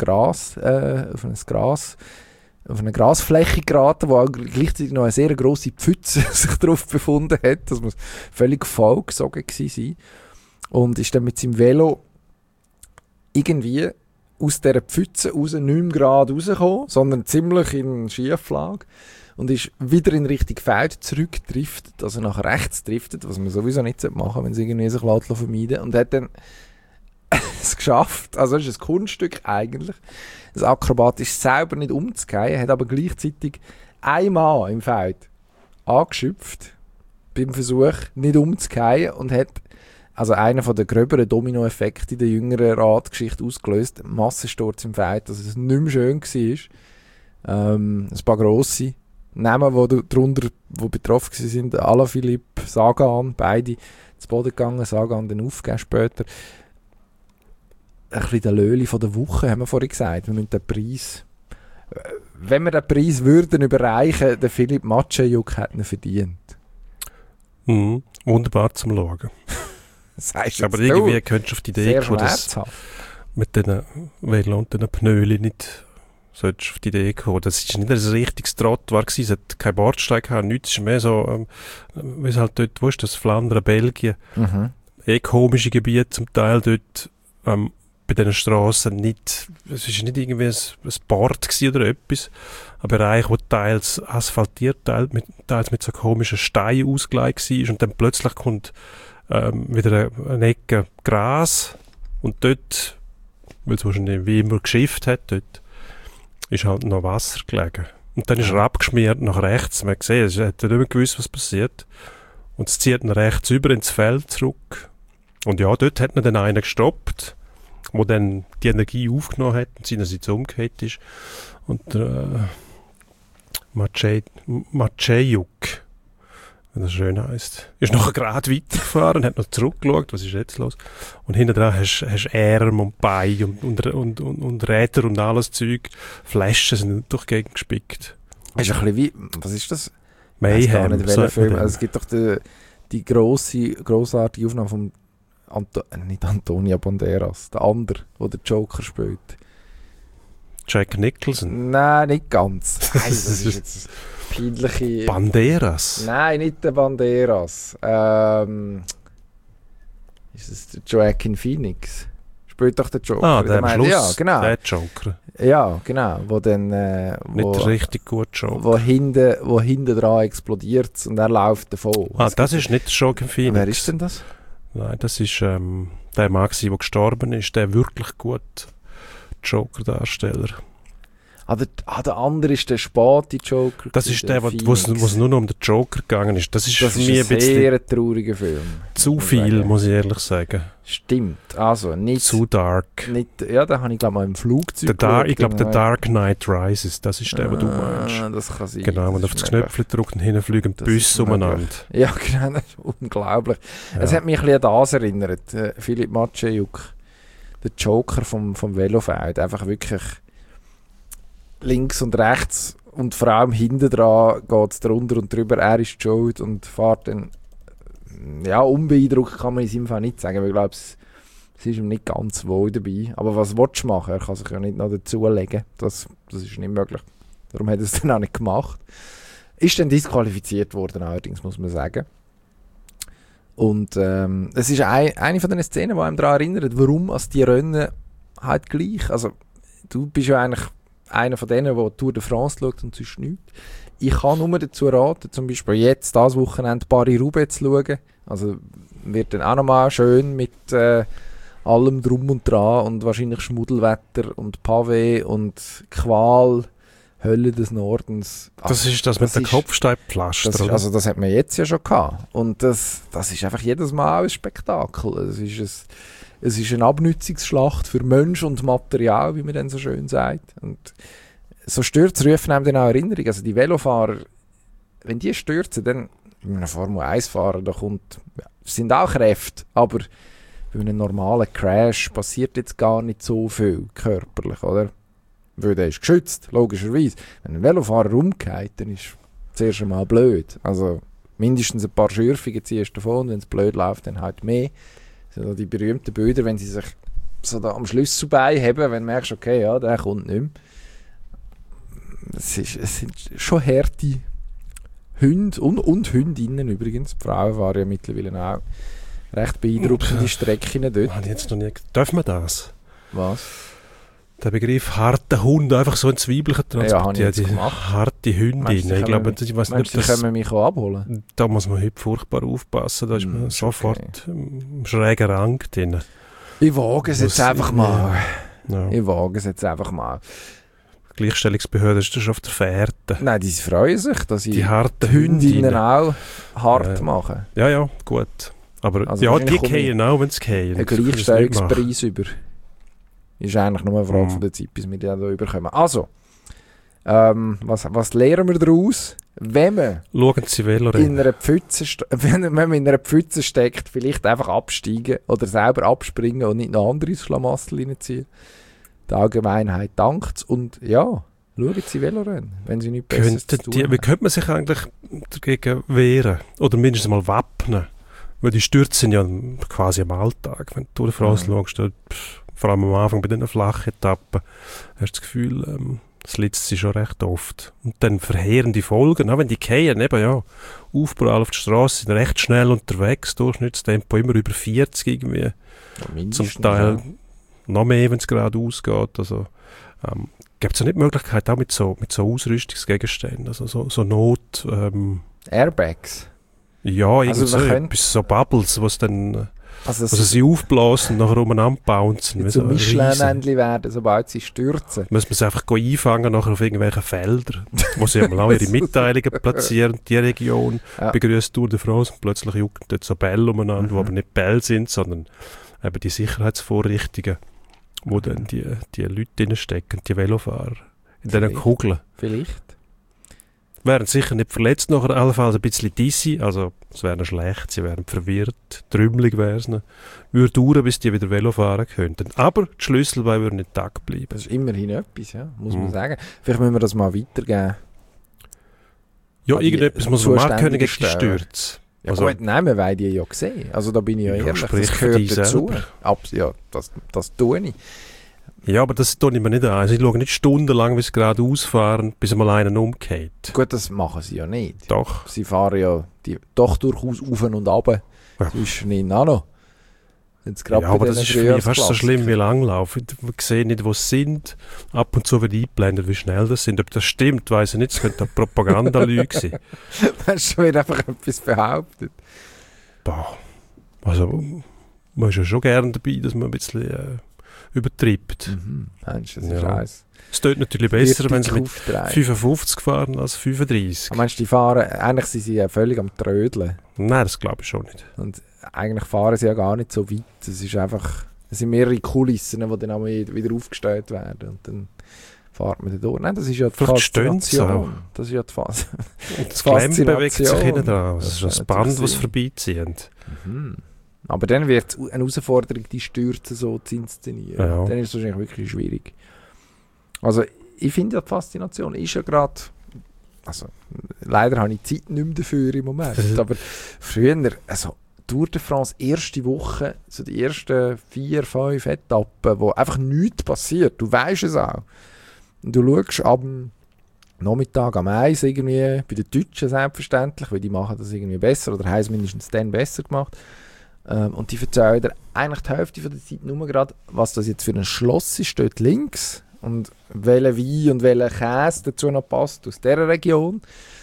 Grasfläche geraten, wo auch gleichzeitig noch eine sehr grosse Pfütze sich darauf befunden hat, das muss völlig vollgesogen gewesen sein, und ist dann mit seinem Velo irgendwie aus dieser Pfütze raus, nicht mehr gerade rausgekommen, sondern ziemlich in Schieflage und ist wieder in Richtung Feld zurückgedriftet, also nach rechts driftet, was man sowieso nicht machen sollte, wenn es irgendwie sich vermeiden lässt, und hat dann es geschafft, also es ist ein Kunststück eigentlich, das akrobatisch selber nicht umzugehen, hat aber gleichzeitig einmal im Feld angeschöpft beim Versuch nicht umzugehen und hat also einer von den gröberen Dominoeffekten in der jüngeren Radgeschichte ausgelöst, Massensturz im Feld, dass es nicht mehr schön war. Ein paar grosse Namen, die betroffen waren, Alaphilippe, Sagan, beide zu Boden gegangen, Sagan dann aufgegeben später. Ein bisschen der Löli von der Woche, haben wir vorhin gesagt. Wir müssen den Preis, wenn wir den Preis würden überreichen, der Filip Maciejuk hat ihn verdient. Wunderbar zum Schauen. Aber irgendwie könntest du auf die Idee kommen, dass mit diesen Velo und diesen Pnöli nicht solltest auf die Idee kommen. Das war nicht ein richtiges Trottoir, es hat keinen Bordsteig gehabt, nichts. Es ist mehr so, wie es halt dort, wo ist das, Flandern, Belgien, komische Gebiete zum Teil dort, bei diesen Strassen nicht, es war nicht irgendwie ein Bord oder etwas, aber Bereich, wo teils asphaltiert, teils mit so komischen Steinen ausgelegt war, und dann plötzlich kommt wieder eine Ecke Gras und dort, weil es wahrscheinlich wie immer geschifft hat, dort ist halt noch Wasser gelegen. Und dann ist er abgeschmiert nach rechts. Man hat gesehen, er hat nicht mehr gewusst, was passiert. Und es zieht ihn rechts über ins Feld zurück. Und ja, dort hat er dann einen gestoppt, der dann die Energie aufgenommen hat und seinerseits umgekehrt ist. Und Maciejuk, wenn das schön heisst, ist nachher gerade weitergefahren und hat noch zurückgeschaut, was ist jetzt los. Und hinten dran hast Arme und Beine und Räder und alles Zeug. Flaschen sind durch die Gegend gespickt. Ist ein bisschen wie, was ist das? Mayhem. Also es gibt doch die grossartige Aufnahme von nicht Antonio Banderas, der andere, der den Joker spielt. Jack Nicholson? Nein, nicht ganz. Nein, das ist jetzt peinliche... Banderas? Nein, nicht der Banderas. Ist es der Joaquin Phoenix? Spielt doch der Joker. Ah, der am Schluss, ja, genau. der Joker. Ja, genau. Wo dann... nicht richtig gut Joker. Wo hinten dran explodiert und er läuft davon. Das ist nicht der Joaquin Phoenix. Wer ist denn das? Nein, das ist der Mann, der gestorben ist, der wirklich gut Joker-Darsteller. Der andere ist der Spati-Joker. Das ist der, wo es nur noch um den Joker gegangen ist. Das ist für mich ein sehr trauriger Film. Zu viel, muss ich ehrlich sagen. Stimmt. Also nicht... Zu dark. Nicht, ja, den habe ich glaube mal im Flugzeug ich glaube, der Dark Knight Rises, das ist der, den du meinst. Das kann sein. Genau, und auf das Knöpfchen drückt und hinten fliegen Büsse umeinander. Ja, genau, das ist unglaublich. Ja. Es hat mich ein bisschen an das erinnert. Philipp Matschejuk, der Joker vom Velofeld, einfach wirklich links und rechts und vor allem hinten dran geht es drunter und drüber, er ist schuld und fährt dann, ja, unbeeindruckt kann man in seinem Fall nicht sagen, weil ich glaube, es ist ihm nicht ganz wohl dabei. Aber was willst du machen? Er kann sich ja nicht noch dazulegen. Das ist nicht möglich. Darum hat er es dann auch nicht gemacht. Ist dann disqualifiziert worden, allerdings, muss man sagen. Und es ist eine von den Szenen, die einem daran erinnert, warum als die Rennen halt gleich. Also, du bist ja eigentlich einer von denen, der Tour de France schaut und sonst nichts. Ich kann nur dazu raten, zum Beispiel jetzt, dieses Wochenende, Paris-Roubaix zu schauen. Also, wird dann auch nochmal schön mit allem Drum und Dran und wahrscheinlich Schmuddelwetter und Pavé und Qual, Hölle des Nordens. Das ist das mit dem Kopfsteinpflaster, oder? Also das hat man jetzt ja schon gehabt. Und das ist einfach jedes Mal ein Spektakel. Es ist eine Abnützungsschlacht für Mensch und Material, wie man dann so schön sagt. Und so Stürze rufen einem dann auch Erinnerung. Also die Velofahrer, wenn die stürzen, dann bei einem Formel-1-Fahrer, sind auch Kräfte, aber bei einem normalen Crash passiert jetzt gar nicht so viel körperlich, oder? Weil der ist geschützt, logischerweise. Wenn ein Velofahrer umgeht, dann ist es zuerst einmal blöd. Also mindestens ein paar Schürfungen ziehst du davon, wenn es blöd läuft, dann halt mehr. Das sind die berühmten Bilder, wenn sie sich so da am Schlüsselbein haben, wenn du merkst, okay, ja, der kommt nicht mehr. Es sind schon harte Hunde und Hündinnen übrigens. Die Frauen fahren ja mittlerweile auch recht beeindruckende Strecken dort. Jetzt noch nie. Darf man das? Was? Der Begriff harter Hund, einfach so ein Zwiebelchen transportiert. Ja, die harte Hündin. Ich glaube, ich weiß nicht, ob das... können mich auch abholen? Da muss man heute furchtbar aufpassen. Da ist man sofort im schrägen Rang drin. Ich wage es jetzt einfach mal. Ja. Ich wage es jetzt einfach mal. Die Gleichstellungsbehörde ist schon auf der Fährte. Nein, die freuen sich, dass die harten Hündinnen auch hart machen. Ja, gut. Aber also ja, die gehen auch, wenn sie gehen. Ein Gleichstellungspreis über. Ist eigentlich nur eine Frage von der Zeit, bis wir die da überkommen. Also, was lernen wir daraus? Wenn man schauen Sie Velorennen. Wenn man in einer Pfütze steckt, vielleicht einfach absteigen oder selber abspringen und nicht noch andere ins Schlamassel reinziehen. Die Allgemeinheit dankt und ja, schauen Sie Velorennen, wenn Sie nichts Besseres zu tun haben. Wie könnte man sich eigentlich dagegen wehren? Oder mindestens mal wappnen? Weil die Stürze sind ja quasi am Alltag. Wenn du Tour de France schaust, vor allem am Anfang bei diesen flachen Etappen, hast du das Gefühl, das liegt sie schon recht oft. Und dann verheerende Folgen, auch wenn die fallen, eben ja, Aufprall auf die Straße, sind recht schnell unterwegs, Durchschnittstempo immer über 40 irgendwie. Ja, zum Teil noch mehr, wenn es gerade ausgeht. Also, gibt es ja nicht die Möglichkeit, auch mit so Ausrüstungsgegenständen, also so Not... Airbags? Ja, irgendwie so Bubbles, was dann... Also sie aufblasen und nachher umeinander bouncen. Zum Michelin-Männchen werden, sobald sie stürzen. Muss man sie einfach einfangen nachher auf irgendwelchen Feldern, wo sie auch ihre Mitteilungen platzieren, die Region begrüßt Tour de France und plötzlich jucken dort so Bälle umeinander, die aber nicht Bälle sind, sondern eben die Sicherheitsvorrichtungen, wo dann die Leute drinstecken, die Velofahrer, in diesen Kugeln. Vielleicht. Wären sicher nicht verletzt, nachher allenfalls ein bisschen dizzy, also es wäre schlecht, sie wären verwirrt, trümmelig wäre es noch. Würde dauern, bis die wieder Velo fahren könnten. Aber die Schlüsselbeine würden nicht tag bleiben. Das ist immerhin etwas, ja, muss man sagen. Vielleicht müssen wir das mal weitergeben. Ja, irgendetwas muss man mal können gegen die Stürze. Ja also, gut, nein, wir wollen die ja sehen. Also da bin ich ja ehrlich, das gehört dazu. Ja, das tue ich. Ja, aber das tue ich mir nicht an. Also ich schaue nicht stundenlang, wie sie gerade ausfahren, bis mal einen umgeht. Gut, das machen sie ja nicht. Doch. Sie fahren ja doch durchaus auf und ab. Ja. Zwischen ihnen auch noch. Ja, aber das ist für mich fast so schlimm wie Langlauf. Wir sehen nicht, wo sie sind. Ab und zu wird eingeblendet, wie schnell das sind. Ob das stimmt, weiss ich nicht. Es könnte eine Propagandalüge sein. Du hast schon wieder einfach etwas behauptet. Boah. Also, man ist ja schon gerne dabei, dass man ein bisschen... übertreibt. Meinst du, das ist Ja. eins? Es tut natürlich besser, wenn sie mit aufdrehen. 55 fahren als 35. Meinst du, die fahren, eigentlich sind sie ja völlig am Trödeln. Nein, das glaube ich schon nicht. Und eigentlich fahren sie ja gar nicht so weit. Es sind mehrere Kulissen, die dann auch wieder aufgestellt werden. Und dann fährt man da durch. Nein, das ist ja die Vielleicht stehen sie Faszination. Das ist ja die Und das Klemm bewegt sich Faszination. hinten dran. Das ist Das das kann Band, natürlich das sein. vorbeizieht. Aber dann wird es eine Herausforderung, die Stürze so zu inszenieren. Ja. Dann ist es wahrscheinlich wirklich schwierig. Also, ich finde ja, die Faszination ist ja gerade... Also, leider habe ich die Zeit nicht mehr dafür im Moment. Aber früher, also Tour de France, erste Woche, so die ersten 4, 5 Etappen, wo einfach nichts passiert. Du weißt es auch. Und du schaust am Nachmittag am 1 irgendwie, bei den Deutschen selbstverständlich, weil die machen das irgendwie besser oder haben es mindestens dann besser gemacht. Und die erzählen dir eigentlich die Hälfte von der Zeit nur gerade, was das jetzt für ein Schloss ist, dort links. Und welcher Wein und welcher Käse dazu noch passt aus dieser Region.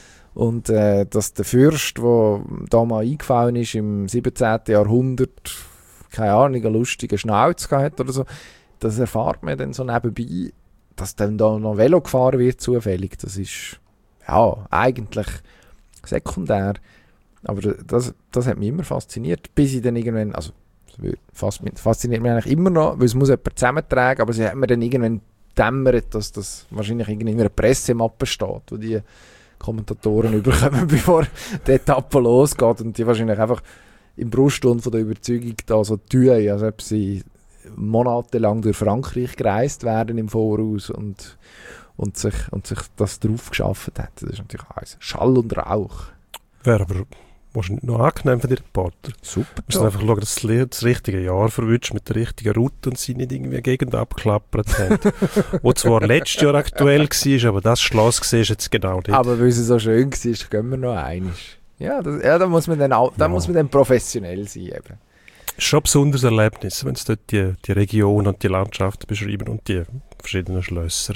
Und dass der Fürst, der da mal eingefallen ist im 17. Jahrhundert, keine Ahnung, einen lustigen Schnauz hat oder so, das erfahrt man dann so nebenbei, dass dann da noch Velo gefahren wird zufällig. Das ist ja eigentlich sekundär. Aber das hat mich immer fasziniert, bis ich dann irgendwann, also fasziniert mich eigentlich immer noch, weil es muss jemand zusammentragen, aber sie hat mir dann irgendwann dämmert, dass das wahrscheinlich in einer Pressemappe steht, wo die Kommentatoren überkommen, bevor die Etappe losgeht und die wahrscheinlich einfach im Brustton von der Überzeugung da so tun, als ob sie monatelang durch Frankreich gereist werden im Voraus und sich das drauf geschafft hat. Das ist natürlich alles Schall und Rauch. Wäre aber wahrscheinlich noch angenehm für die Reporter. Super. Du musst einfach schauen, dass du das richtige Jahr verwünscht mit der richtigen Route und sie nicht irgendwie eine Gegend abgeklappert haben. Wo zwar letztes Jahr aktuell war, aber das Schloss siehst du jetzt genau nicht. Aber weil es so schön war, gehen wir noch einmal. Ja, da muss man dann auch, da muss man dann professionell sein. Eben. Schon ein besonderes Erlebnis, wenn sie dort die Region und die Landschaft beschreiben und die verschiedenen Schlösser.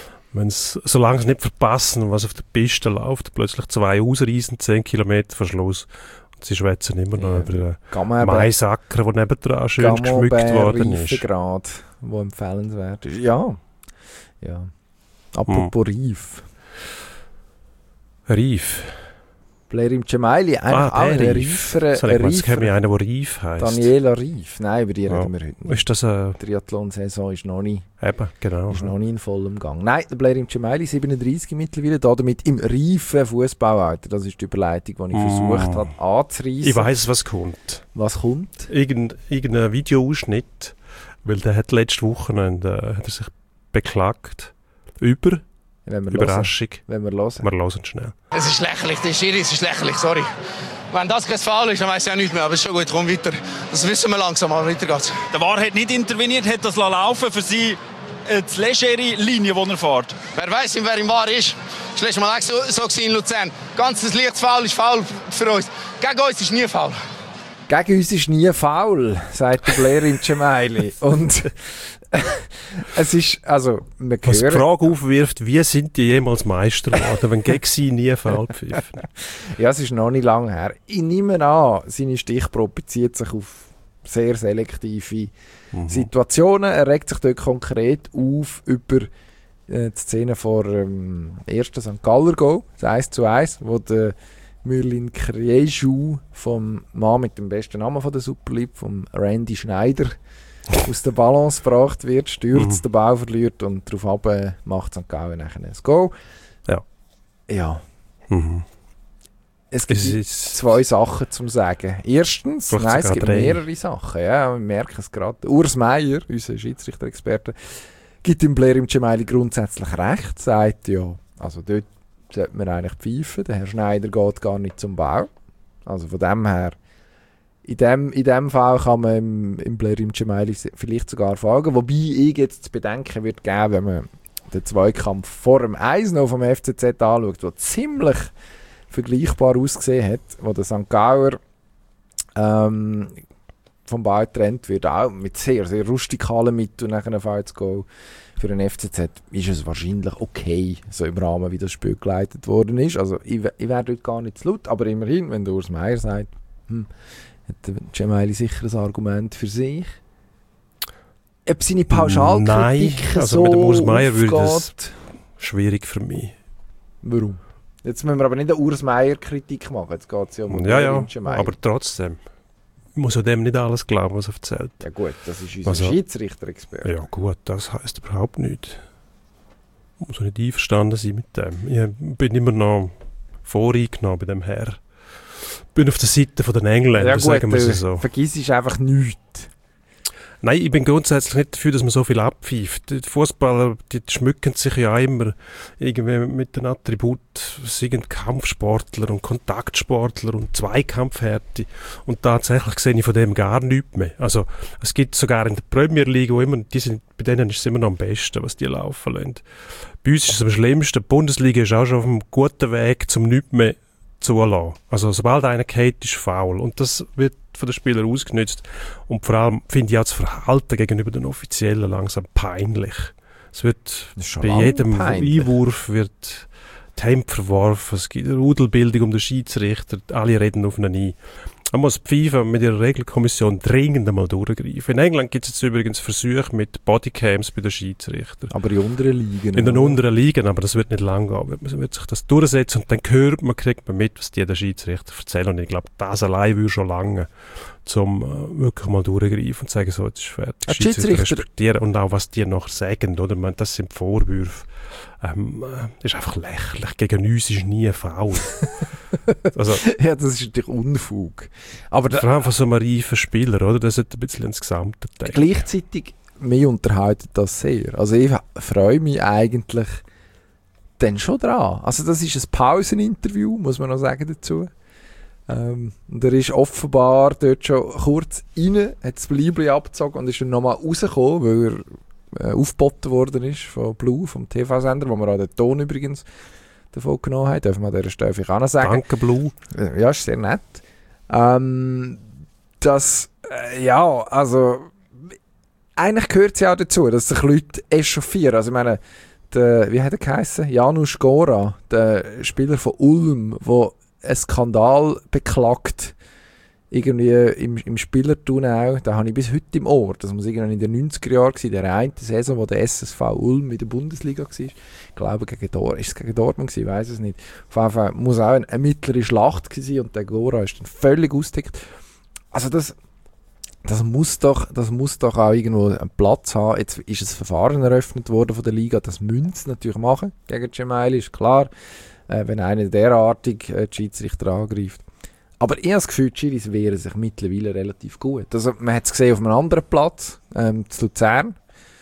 Solange sie nicht verpassen, was auf der Piste läuft, plötzlich 2 ausreisen, 10 Kilometer vor Schluss. Und sie schwätzen immer noch über den Maisacker, der nebendran schön geschmückt worden ist. Grad, wo empfehlenswert ist. Ja. Apropos Reif. Reif. Blerim Cemaili, einfach auch ein reiferer Ich kenne einen, der Reif heisst. Daniela Reif. Nein, über die reden wir heute nicht. Ist das eine Triathlon-Saison ist noch nicht in vollem Gang. Nein, der Blerim Cemaili, 37 mittlerweile, damit im reifen Fußballalter. Das ist die Überleitung, die ich versucht habe anzureissen. Ich weiss, was kommt. Was kommt? Irgendein Videoausschnitt, weil der hat letzte Woche hat er sich beklagt über Überraschung. Wenn wir hören. Wir hören schnell. Es ist lächerlich, die Schiris ist lächerlich, sorry. Wenn das kein Foul ist, dann weiss ich auch nichts mehr, aber es ist schon gut, komm weiter. Das wissen wir langsam, aber weiter geht's. Der VAR hat nicht interveniert, hat das laufen für sie die legere Linie, die er fährt. Wer weiss, wer im VAR ist? Das war letztes Mal auch so in Luzern. Ganzes leichtes Foul ist Foul für uns. Gegen uns ist nie Foul. Gegen uns ist nie faul, sagt der Blerim Cemaili. Und es ist, also, wir Was die hören... Frage aufwirft, wie sind die jemals Meister geworden, wenn gegen sie nie Foul pfiffen? Ja, es ist noch nicht lange her. Ich nehme an, seine Stichprobe bezieht sich auf sehr selektive Situationen. Er regt sich dort konkret auf über die Szene vor ersten St. Galler Goal, das 1:1, wo der Mürlin Kriejou vom Mann mit dem besten Namen von der Super League, vom Randy Schneider, aus der Balance gebracht wird, stürzt, den Ball verliert und darauf macht St. Gallen nachher ein Goal. Ja. Es gibt zwei Sachen zum Sagen. Erstens, es gibt mehrere Sachen. Ja, wir merken es gerade. Urs Meier, unser Schiedsrichter-Experte, gibt dem Blerim Cemaili grundsätzlich recht, sagt ja, also dort sollte man eigentlich pfeifen, der Herr Schneider geht gar nicht zum Bau. Also von dem her, in dem Fall kann man im Blerim Cemaili vielleicht sogar folgen, wobei ich jetzt zu bedenken würde geben, wenn man den Zweikampf vor dem 1 noch vom FCZ anschaut, der ziemlich vergleichbar ausgesehen hat, wo der St. Gauer vom Ball getrennt wird, auch mit sehr, sehr rustikalen Mitteln nach einem Goal für den FCZ, ist es wahrscheinlich okay, so im Rahmen, wie das Spiel geleitet worden ist. Also ich wäre dort gar nicht zu laut, aber immerhin, wenn der Urs Meier sagt, hat der Cemaili sicher ein Argument für sich. ob seine Pauschalkritik Nein, also so mit dem Urs Meier würde aufgeht. das schwierig für mich. Warum? Jetzt müssen wir aber nicht eine Urs Meier-Kritik machen. Jetzt geht es ja um Ja, Meier. aber trotzdem. Ich muss ja dem nicht alles glauben, was er erzählt. Ja gut, das ist unser Also, Schiedsrichter-Experte. Ja gut, das heisst überhaupt nichts. Ich muss auch nicht einverstanden sein mit dem. Ich bin immer noch voreingenommen bei dem Herr. Ich bin auf der Seite von den Engländern, Ja gut, sagen wir es so. vergiss einfach nichts. Nein, ich bin grundsätzlich nicht dafür, dass man so viel abpfeift. Die Fußballer, die schmücken sich ja immer irgendwie mit den Attributen, sind Kampfsportler und Kontaktsportler und Zweikampfhärte. Und tatsächlich sehe ich von dem gar nichts mehr. Also es gibt sogar in der Premier League, bei denen ist es immer noch am besten, was die laufen lassen. Bei uns ist es am schlimmsten. Die Bundesliga ist auch schon auf einem guten Weg, zum nichts mehr zulassen. Also sobald einer geht, ist faul. Und das wird von den Spielern ausgenutzt. Und vor allem finde ich auch das Verhalten gegenüber den Offiziellen langsam peinlich. Es wird bei jedem Einwurf wird die Hemd verworfen, es gibt eine Rudelbildung um den Schiedsrichter, alle reden auf ihn ein. Man muss die FIFA mit ihrer Regelkommission dringend einmal durchgreifen. In England gibt es jetzt übrigens Versuche mit Bodycams bei den Schiedsrichtern. Aber in unteren Ligen. In den unteren Ligen, aber das wird nicht lang gehen. Man wird sich das durchsetzen und dann kriegt man mit, was die den Schiedsrichter erzählen. Und ich glaube, das allein würde schon lange, um wirklich mal durchgreifen und sagen, so, jetzt ist fertig. Die Schiedsrichter respektieren und auch, was die noch sagen, oder? Ich meine, das sind Vorwürfe. Das ist einfach lächerlich. Gegen uns ist nie ein Foul. Also, ja, das ist natürlich Unfug. Aber vor allem von so einem reifen Spieler, oder? Das ist ein bisschen ins Gesamte denken. Gleichzeitig, mich unterhalten das sehr. Also ich freue mich eigentlich dann schon dran. Also das ist ein Pauseninterview, muss man noch sagen dazu. Und er ist offenbar dort schon kurz rein, hat das Bleibli abgezogen und ist dann nochmal rausgekommen, weil er aufgeboten worden ist von Blue, vom TV-Sender, wo wir auch den Ton übrigens davon genommen haben. Dürfen wir an dieser Stelle vielleicht auch noch sagen. Danke, Blue. Ja, ist sehr nett. Ja, also eigentlich gehört es ja auch dazu, dass sich Leute echauffieren. Also ich meine, wie hat er geheissen? Janusz Gora, der Spieler von Ulm, der einen Skandal beklagt, irgendwie im Spielertunnel, da habe ich bis heute im Ohr. Das muss irgendwann in den 90er Jahren gewesen, der eine Saison, wo der SSV Ulm in der Bundesliga war. Ich glaube, ist es gegen Dortmund gewesen? Ich weiss es nicht. Auf jeden Fall muss auch eine mittlere Schlacht gewesen sein und der Gora ist dann völlig ausgedeckt. Also das muss doch auch irgendwo einen Platz haben. Jetzt ist ein Verfahren eröffnet worden von der Liga, das müssen sie natürlich machen gegen Gemayli, ist klar, wenn einer derartig die Schiedsrichter angreift. Aber ich habe das Gefühl, die Schiris wehren sich mittlerweile relativ gut. Also, man hat es gesehen auf einem anderen Platz, zu Luzern,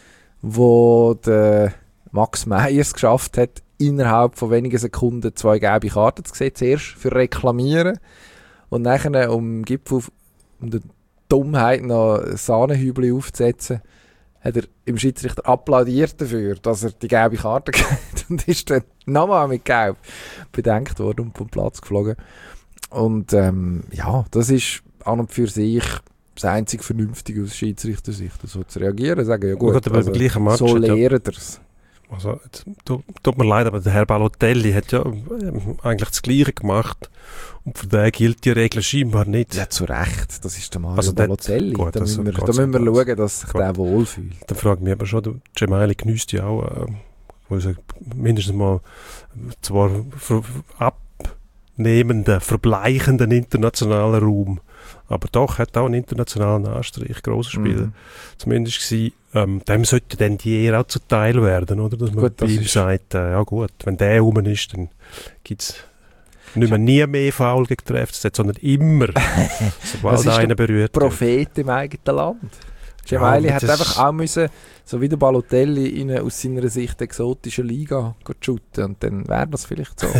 wo der Max Meyer es geschafft hat, innerhalb von wenigen Sekunden 2 gelbe Karten zu sehen. Zuerst für Reklamieren und nachher um Gipfel, um die Dummheit noch Sahnehübel aufzusetzen, hat er im Schiedsrichter applaudiert dafür, dass er die gelbe Karte kriegt und ist dann nochmal mit Gelb bedenkt worden und vom Platz geflogen. Und ja, das ist an und für sich das einzig Vernünftige aus Schiedsrichtersicht, so zu reagieren, sagen, ja gut, also, so lehren es. Also, tut mir leid, aber der Herr Balotelli hat ja eigentlich das Gleiche gemacht und für den gilt die Regel scheinbar nicht. Ja, zu Recht, das ist der Mario also Balotelli, gut, da müssen wir schauen, dass sich der wohlfühlt. Dann frage ich mich aber schon, der Gemayli geniesst ja auch mindestens mal zwar abnehmenden, verbleichenden internationalen Raum, aber doch hat auch einen internationalen Anstrich, grosser Spieler zumindest gewesen. Dem sollte dann die Ehre auch zuteil werden, oder? Dass man bei ihm sagt, ja gut, wenn der rum ist, dann gibt es nicht mehr nie mehr Foul gegen den FCZ, sondern immer, sobald einer berührt. Prophet im eigenen Land. Gemayli hat einfach auch müssen, so wie der Balotelli, in eine, aus seiner Sicht exotische Liga shooten und dann wäre das vielleicht so.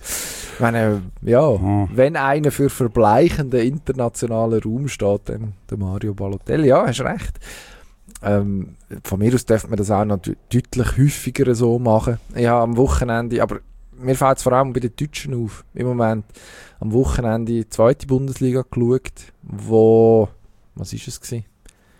Wenn einer für verbleichenden internationalen Raum steht, dann der Mario Balotelli. Ja, hast recht. Von mir aus dürfte man das auch noch deutlich häufiger so machen. Ja, am Wochenende, aber mir fällt es vor allem bei den Deutschen auf, im Moment, am Wochenende die 2. Bundesliga geschaut, wo, was war es gewesen?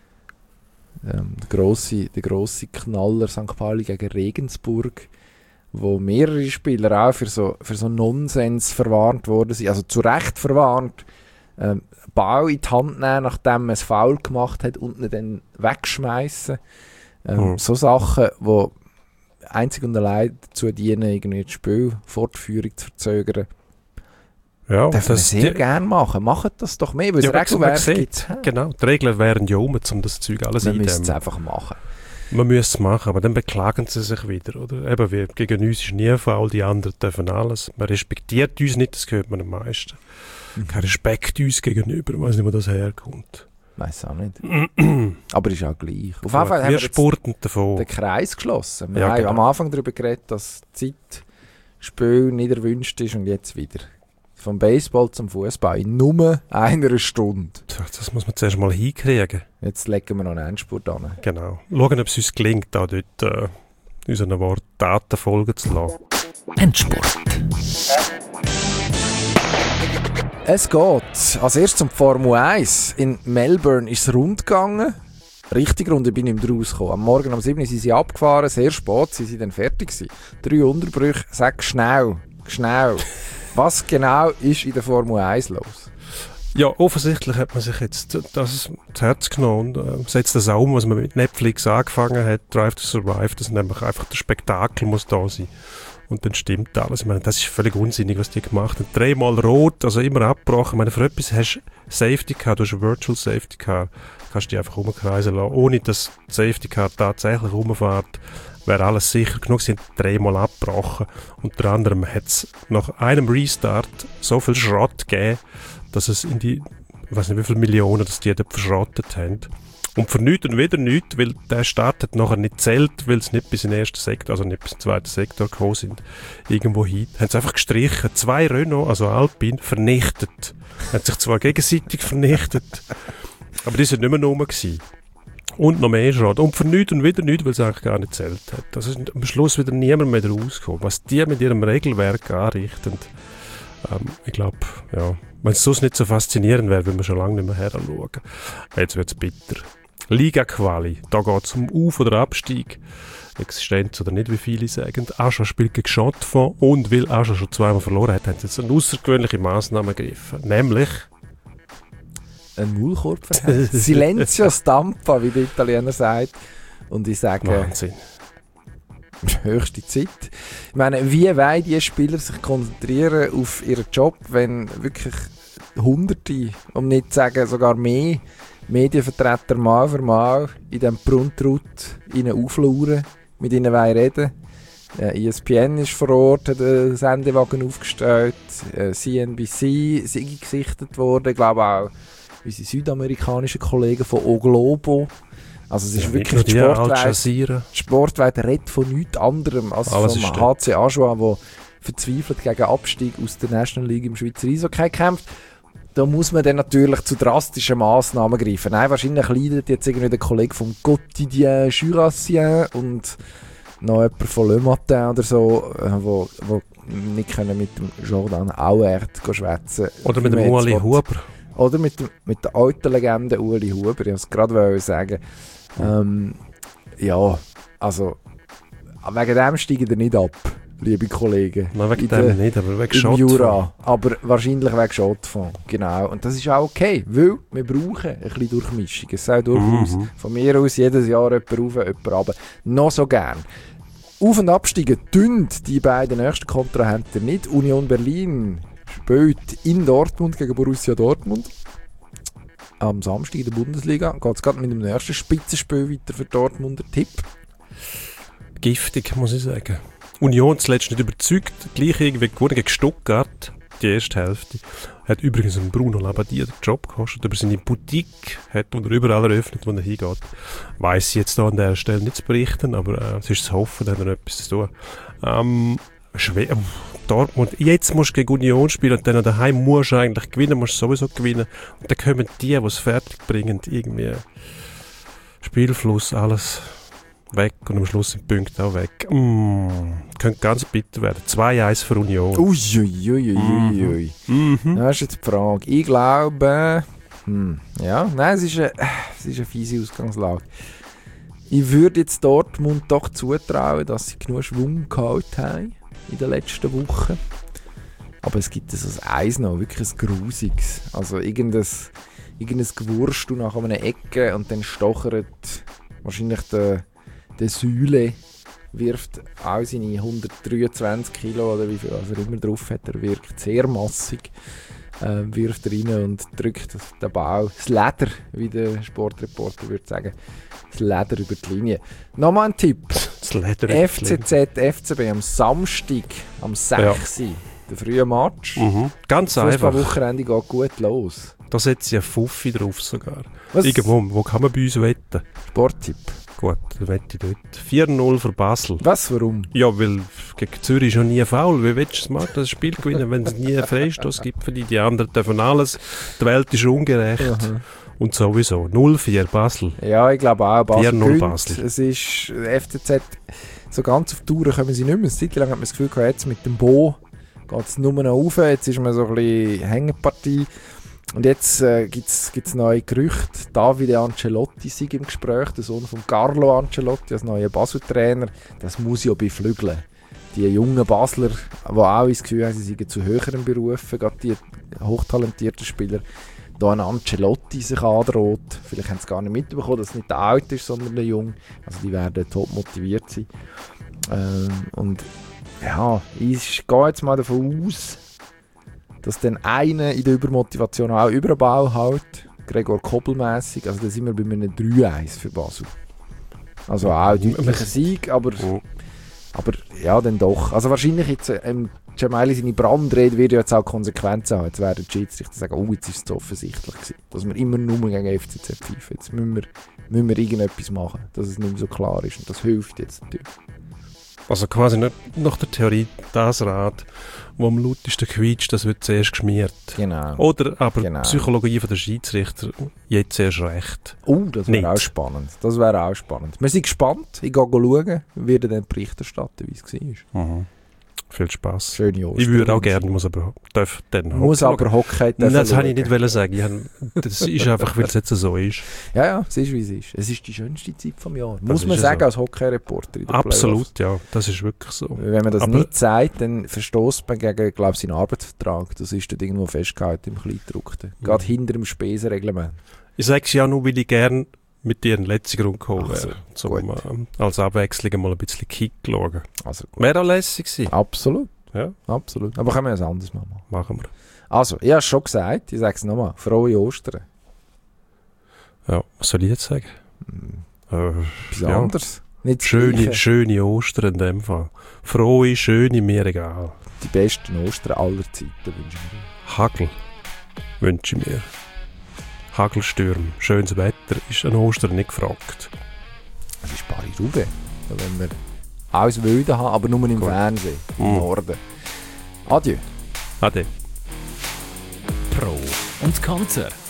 Der grosse Knaller St. Pauli gegen Regensburg, wo mehrere Spieler auch für so Nonsens verwarnt worden sind, also zu Recht verwarnt, Ball in die Hand nehmen, nachdem man ein Foul gemacht hat und ihn dann wegschmeißen. So Sachen, die einzig und allein dazu dienen, irgendwie die Spielfortführung zu verzögern. Ja, Dürfen wir sehr gerne machen. Macht das doch mehr, weil es Regelwerk gibt. Genau, die Regeln wären ja um das Zeug alles Man müsste es eindämmen. einfach machen. Man müsste es machen, aber dann beklagen sie sich wieder. Oder? Eben, wie gegen uns ist nie ein Fall, die anderen dürfen alles. Man respektiert uns nicht, das gehört man am meisten. Kein Respekt uns gegenüber, ich weiss nicht, wo das herkommt. Weiss auch nicht. Aber ist auch gleich. Auf jeden Fall haben wir Wir jetzt spurten davon. den Kreis geschlossen. Wir Ja, haben genau. am Anfang darüber geredet, dass Zeitspiel nicht erwünscht ist und jetzt wieder. Vom Baseball zum Fußball in nur einer Stunde. Das muss man zuerst mal hinkriegen. Jetzt legen wir noch einen Endspurt an. Genau. Schauen, ob es uns gelingt, da dort unseren Wort Daten folgen zu lassen. Endspurt. Es geht als erstes um die Formel 1. In Melbourne ist es rund gegangen. Richtig rund, ich bin nicht mehr rausgekommen. Am Morgen um 7 Uhr sind sie abgefahren, sehr spät sind sie dann fertig gewesen. 3 Unterbrüche, sag schnell. Was genau ist in der Formel 1 los? Ja, offensichtlich hat man sich jetzt das zu Herz genommen und setzt das auch um, was man mit Netflix angefangen hat, Drive to Survive, dass nämlich einfach der Spektakel muss da sein. Und dann stimmt alles. Ich meine, das ist völlig unsinnig, was die gemacht haben. 3-mal rot, also immer abgebrochen. Ich meine, für etwas hast du Safety Car, du hast ein Virtual Safety Car, kannst du die einfach rumkreisen lassen. Ohne dass das Safety Car tatsächlich rumfährt, wäre alles sicher genug. Sie haben 3-mal abgebrochen. Unter anderem hat es nach einem Restart so viel Schrott gegeben, dass es in die, ich weiß nicht wie viele Millionen, dass die dort verschrottet haben. Und für nichts und wieder nichts, weil der Start hat nachher nicht zählt, weil es nicht bis in den ersten Sektor, also nicht bis in den zweiten Sektor gekommen sind, irgendwo hin. Haben sie einfach gestrichen. 2 Renault, also Alpine, vernichtet. Haben sich zwar gegenseitig vernichtet, aber die sind nicht mehr rum gewesen. Und noch mehr Schrott. Und für nichts und wieder nichts, weil es eigentlich gar nicht zählt hat. Also ist am Schluss wieder niemand mehr rausgekommen. Was die mit ihrem Regelwerk anrichten, ich glaube, ja, wenn es sonst nicht so faszinierend wäre, würden wir schon lange nicht mehr heranschauen. Jetzt wird es bitter. Liga-Quali, da geht es um Auf- oder Abstieg. Existenz oder nicht, wie viele sagen. Aschua spielt gegen Schottfonds und weil Aschua schon 2-mal verloren hat, haben sie jetzt eine außergewöhnliche Massnahme ergriffen. Nämlich Ein Maulkorbverhältnis. Silenzio stampa, wie der Italiener sagt. Und ich sage, Wahnsinn. höchste Zeit. Ich meine, wie wollen die Spieler sich konzentrieren auf ihren Job, wenn wirklich Hunderte, um nicht zu sagen sogar mehr, Medienvertreter mal für mal in diesem Bruntrut ihnen auflauern, mit ihnen reden. ESPN ist vor Ort, hat einen Sendewagen aufgestellt, CNBC sind gesichtet worden, ich glaube auch unsere südamerikanischen Kollegen von O Globo. Also es ist Ja, wirklich die Al Jazeera. Sportwelt redet von nichts anderem als Alles vom ist HC Aschua, der verzweifelt gegen Abstieg aus der National League im Schweizer Eishockey kämpft. Da muss man dann natürlich zu drastischen Massnahmen greifen. Nein, wahrscheinlich leidet jetzt irgendwie der Kollege vom Quotidien Jurassien und noch jemand von Le Matin oder so, wo nicht können mit dem Jordan Auert schwätzen. Oder mit dem Ueli Huber. Oder mit der alten Legende Ueli Huber, ich wollte es gerade sagen. Ja, also wegen dem steigen ihr nicht ab, liebe Kollegen. Nein, wegen dem nicht, aber wegen Im Schottfonds. Jura, aber wahrscheinlich wegen Schottfonds, genau. Und das ist auch okay, weil wir brauchen ein bisschen Durchmischung. Es soll durchaus von mir aus jedes Jahr jemand rauf, jemand runter. Noch so gern. Auf- und Absteigen tun die beiden nächsten Kontrahenten nicht. Union Berlin spielt in Dortmund gegen Borussia Dortmund. Am Samstag in der Bundesliga geht es gerade mit dem nächsten Spitzenspiel weiter für Dortmunder Tipp. Giftig, muss ich sagen. Union zuletzt nicht überzeugt, gleich irgendwie gewonnen gegen Stuttgart, die erste Hälfte. Hat übrigens einen Bruno Labbadia den Job gekostet, über seine Boutique, hat er überall eröffnet, wo er hingeht. Weiss ich jetzt da an der Stelle nicht zu berichten, aber es ist zu hoffen, da hat er etwas zu tun. Schwer. Dortmund, jetzt musst du gegen Union spielen und dann daheim musst du eigentlich gewinnen, musst du sowieso gewinnen. Und dann kommen die es fertig bringen, irgendwie Spielfluss, alles weg und am Schluss sind die Punkte auch weg. Könnte ganz bitter werden. 2-1 für Union. Uiuiuiui. Das ist jetzt die Frage. Ich glaube, ja, nein, es ist eine fiese Ausgangslage. Ich würde jetzt Dortmund doch zutrauen, dass sie genug Schwung gehalten haben in den letzten Wochen. Aber es gibt so ein Eis noch, wirklich ein grusiges. Also irgendein Gewurst nach einer Ecke und dann stochert wahrscheinlich der Säule, wirft auch seine 123 Kilo oder wie viel was er immer drauf hat. Er wirkt sehr massig. Wirft er rein und drückt den Ball, das Leder, wie der Sportreporter würde sagen, das Leder über die Linie. Nochmal ein Tipp. Das Leder FCZ, FCB am Samstag, am 6. Der frühe Match. Ganz einfach. Fußballwochenende geht gut los. Da setze ich einen Fuffi drauf sogar. Was? Irgendwo, wo kann man bei uns wetten? Sporttipp. Gut, dann wette ich dort. 4-0 für Basel. Was, warum? Ja, weil gegen Zürich ist schon nie faul. Wie willst du es machen, das Spiel gewinnen, wenn es nie einen Freistoß gibt für die? Die anderen dürfen alles. Die Welt ist ungerecht. Aha. Und sowieso. 0-4 Basel. Ja, ich glaube auch. Basel 4-0 gewinnt. Basel. Es ist FCZ, so ganz auf die Touren kommen sie nicht mehr. Eine Zeit lang hat man das Gefühl gehabt, jetzt mit dem Bo geht es nur noch rauf. Jetzt ist man so ein bisschen Hängepartie. Und jetzt gibt es neue Gerüchte. Davide Ancelotti sei im Gespräch, der Sohn von Carlo Ancelotti, als neuer Basel-Trainer. Das muss ja beflügeln. Die jungen Basler, die auch das Gefühl haben, sie seien zu höheren Berufen, gerade die hochtalentierten Spieler, da ein Ancelotti sich androht. Vielleicht haben sie gar nicht mitbekommen, dass es nicht der Alte ist, sondern der Jung. Also die werden top motiviert sein. Und ja, ich gehe jetzt mal davon aus, dass dann einer in der Übermotivation auch über den Ball hält, Gregor Kobel-mässig, also da sind wir bei einem 3-1 für Basel. Also auch ein deutlicher Sieg, aber ja, dann doch. Also wahrscheinlich jetzt, Gemelli seine Brandrede wird ja jetzt auch Konsequenzen haben. Jetzt werden die Schiedsrichter sagen, oh, jetzt ist es so offensichtlich gewesen, dass wir immer nur gegen FCZ pfeifen. Jetzt müssen wir irgendetwas machen, dass es nicht mehr so klar ist und das hilft jetzt natürlich. Also quasi nicht nach der Theorie das Rad, wo am lautesten quietscht, das wird zuerst geschmiert. Genau. Oder aber Genau. Psychologie von der Schiedsrichter, jetzt erst recht. Oh, das Nicht. wäre auch spannend. Das wäre auch spannend. Wir sind gespannt. Ich gehe schauen, werde dann Bericht erstatten, wie es war. Viel Spass. Schöne Ostern. Ich würde auch gerne, darf dann Muss Hockey aber Hockey Nein, das schauen. wollte ich nicht sagen. Das ist einfach, weil es jetzt so ist. Ja, es ist wie es ist. Es ist die schönste Zeit vom Jahr. Das Muss man ist sagen, so. als Hockey-Reporter in der Absolut, ja. Das ist wirklich so. Playoffs. Wenn man das Aber- nicht sagt, dann verstößt man gegen, glaube ich, seinen Arbeitsvertrag. Das ist dort irgendwo festgehalten im Kleingedruckten. Gerade hinter dem Spesenreglement. Ich sage es ja nur, weil ich gerne mit dir einen letzten Grund geholt Ach so, wäre. Zum als Abwechslung mal ein bisschen Kick schauen. Also, Wäre auch lässig gewesen. absolut. Ja, Absolut. Aber können wir es anders mal machen. machen wir. Also, ich habe es schon gesagt, ich sage es nochmal. Frohe Ostern. Ja, was soll ich jetzt sagen? Etwas Ja. anderes. Nicht das Gleiche. Schöne Ostern in dem Fall. Frohe, schöne, mir egal. Die besten Ostern aller Zeiten wünsche ich mir. Hagel wünsche ich mir. Hagelstürme, schönes Wetter, ist an Ostern nicht gefragt. Das ist Paris-Roubaix. Da wollen wir alles Wilde haben, aber nur im Gut. Fernsehen. Im Norden. Adieu. Ade. Pro und Konter.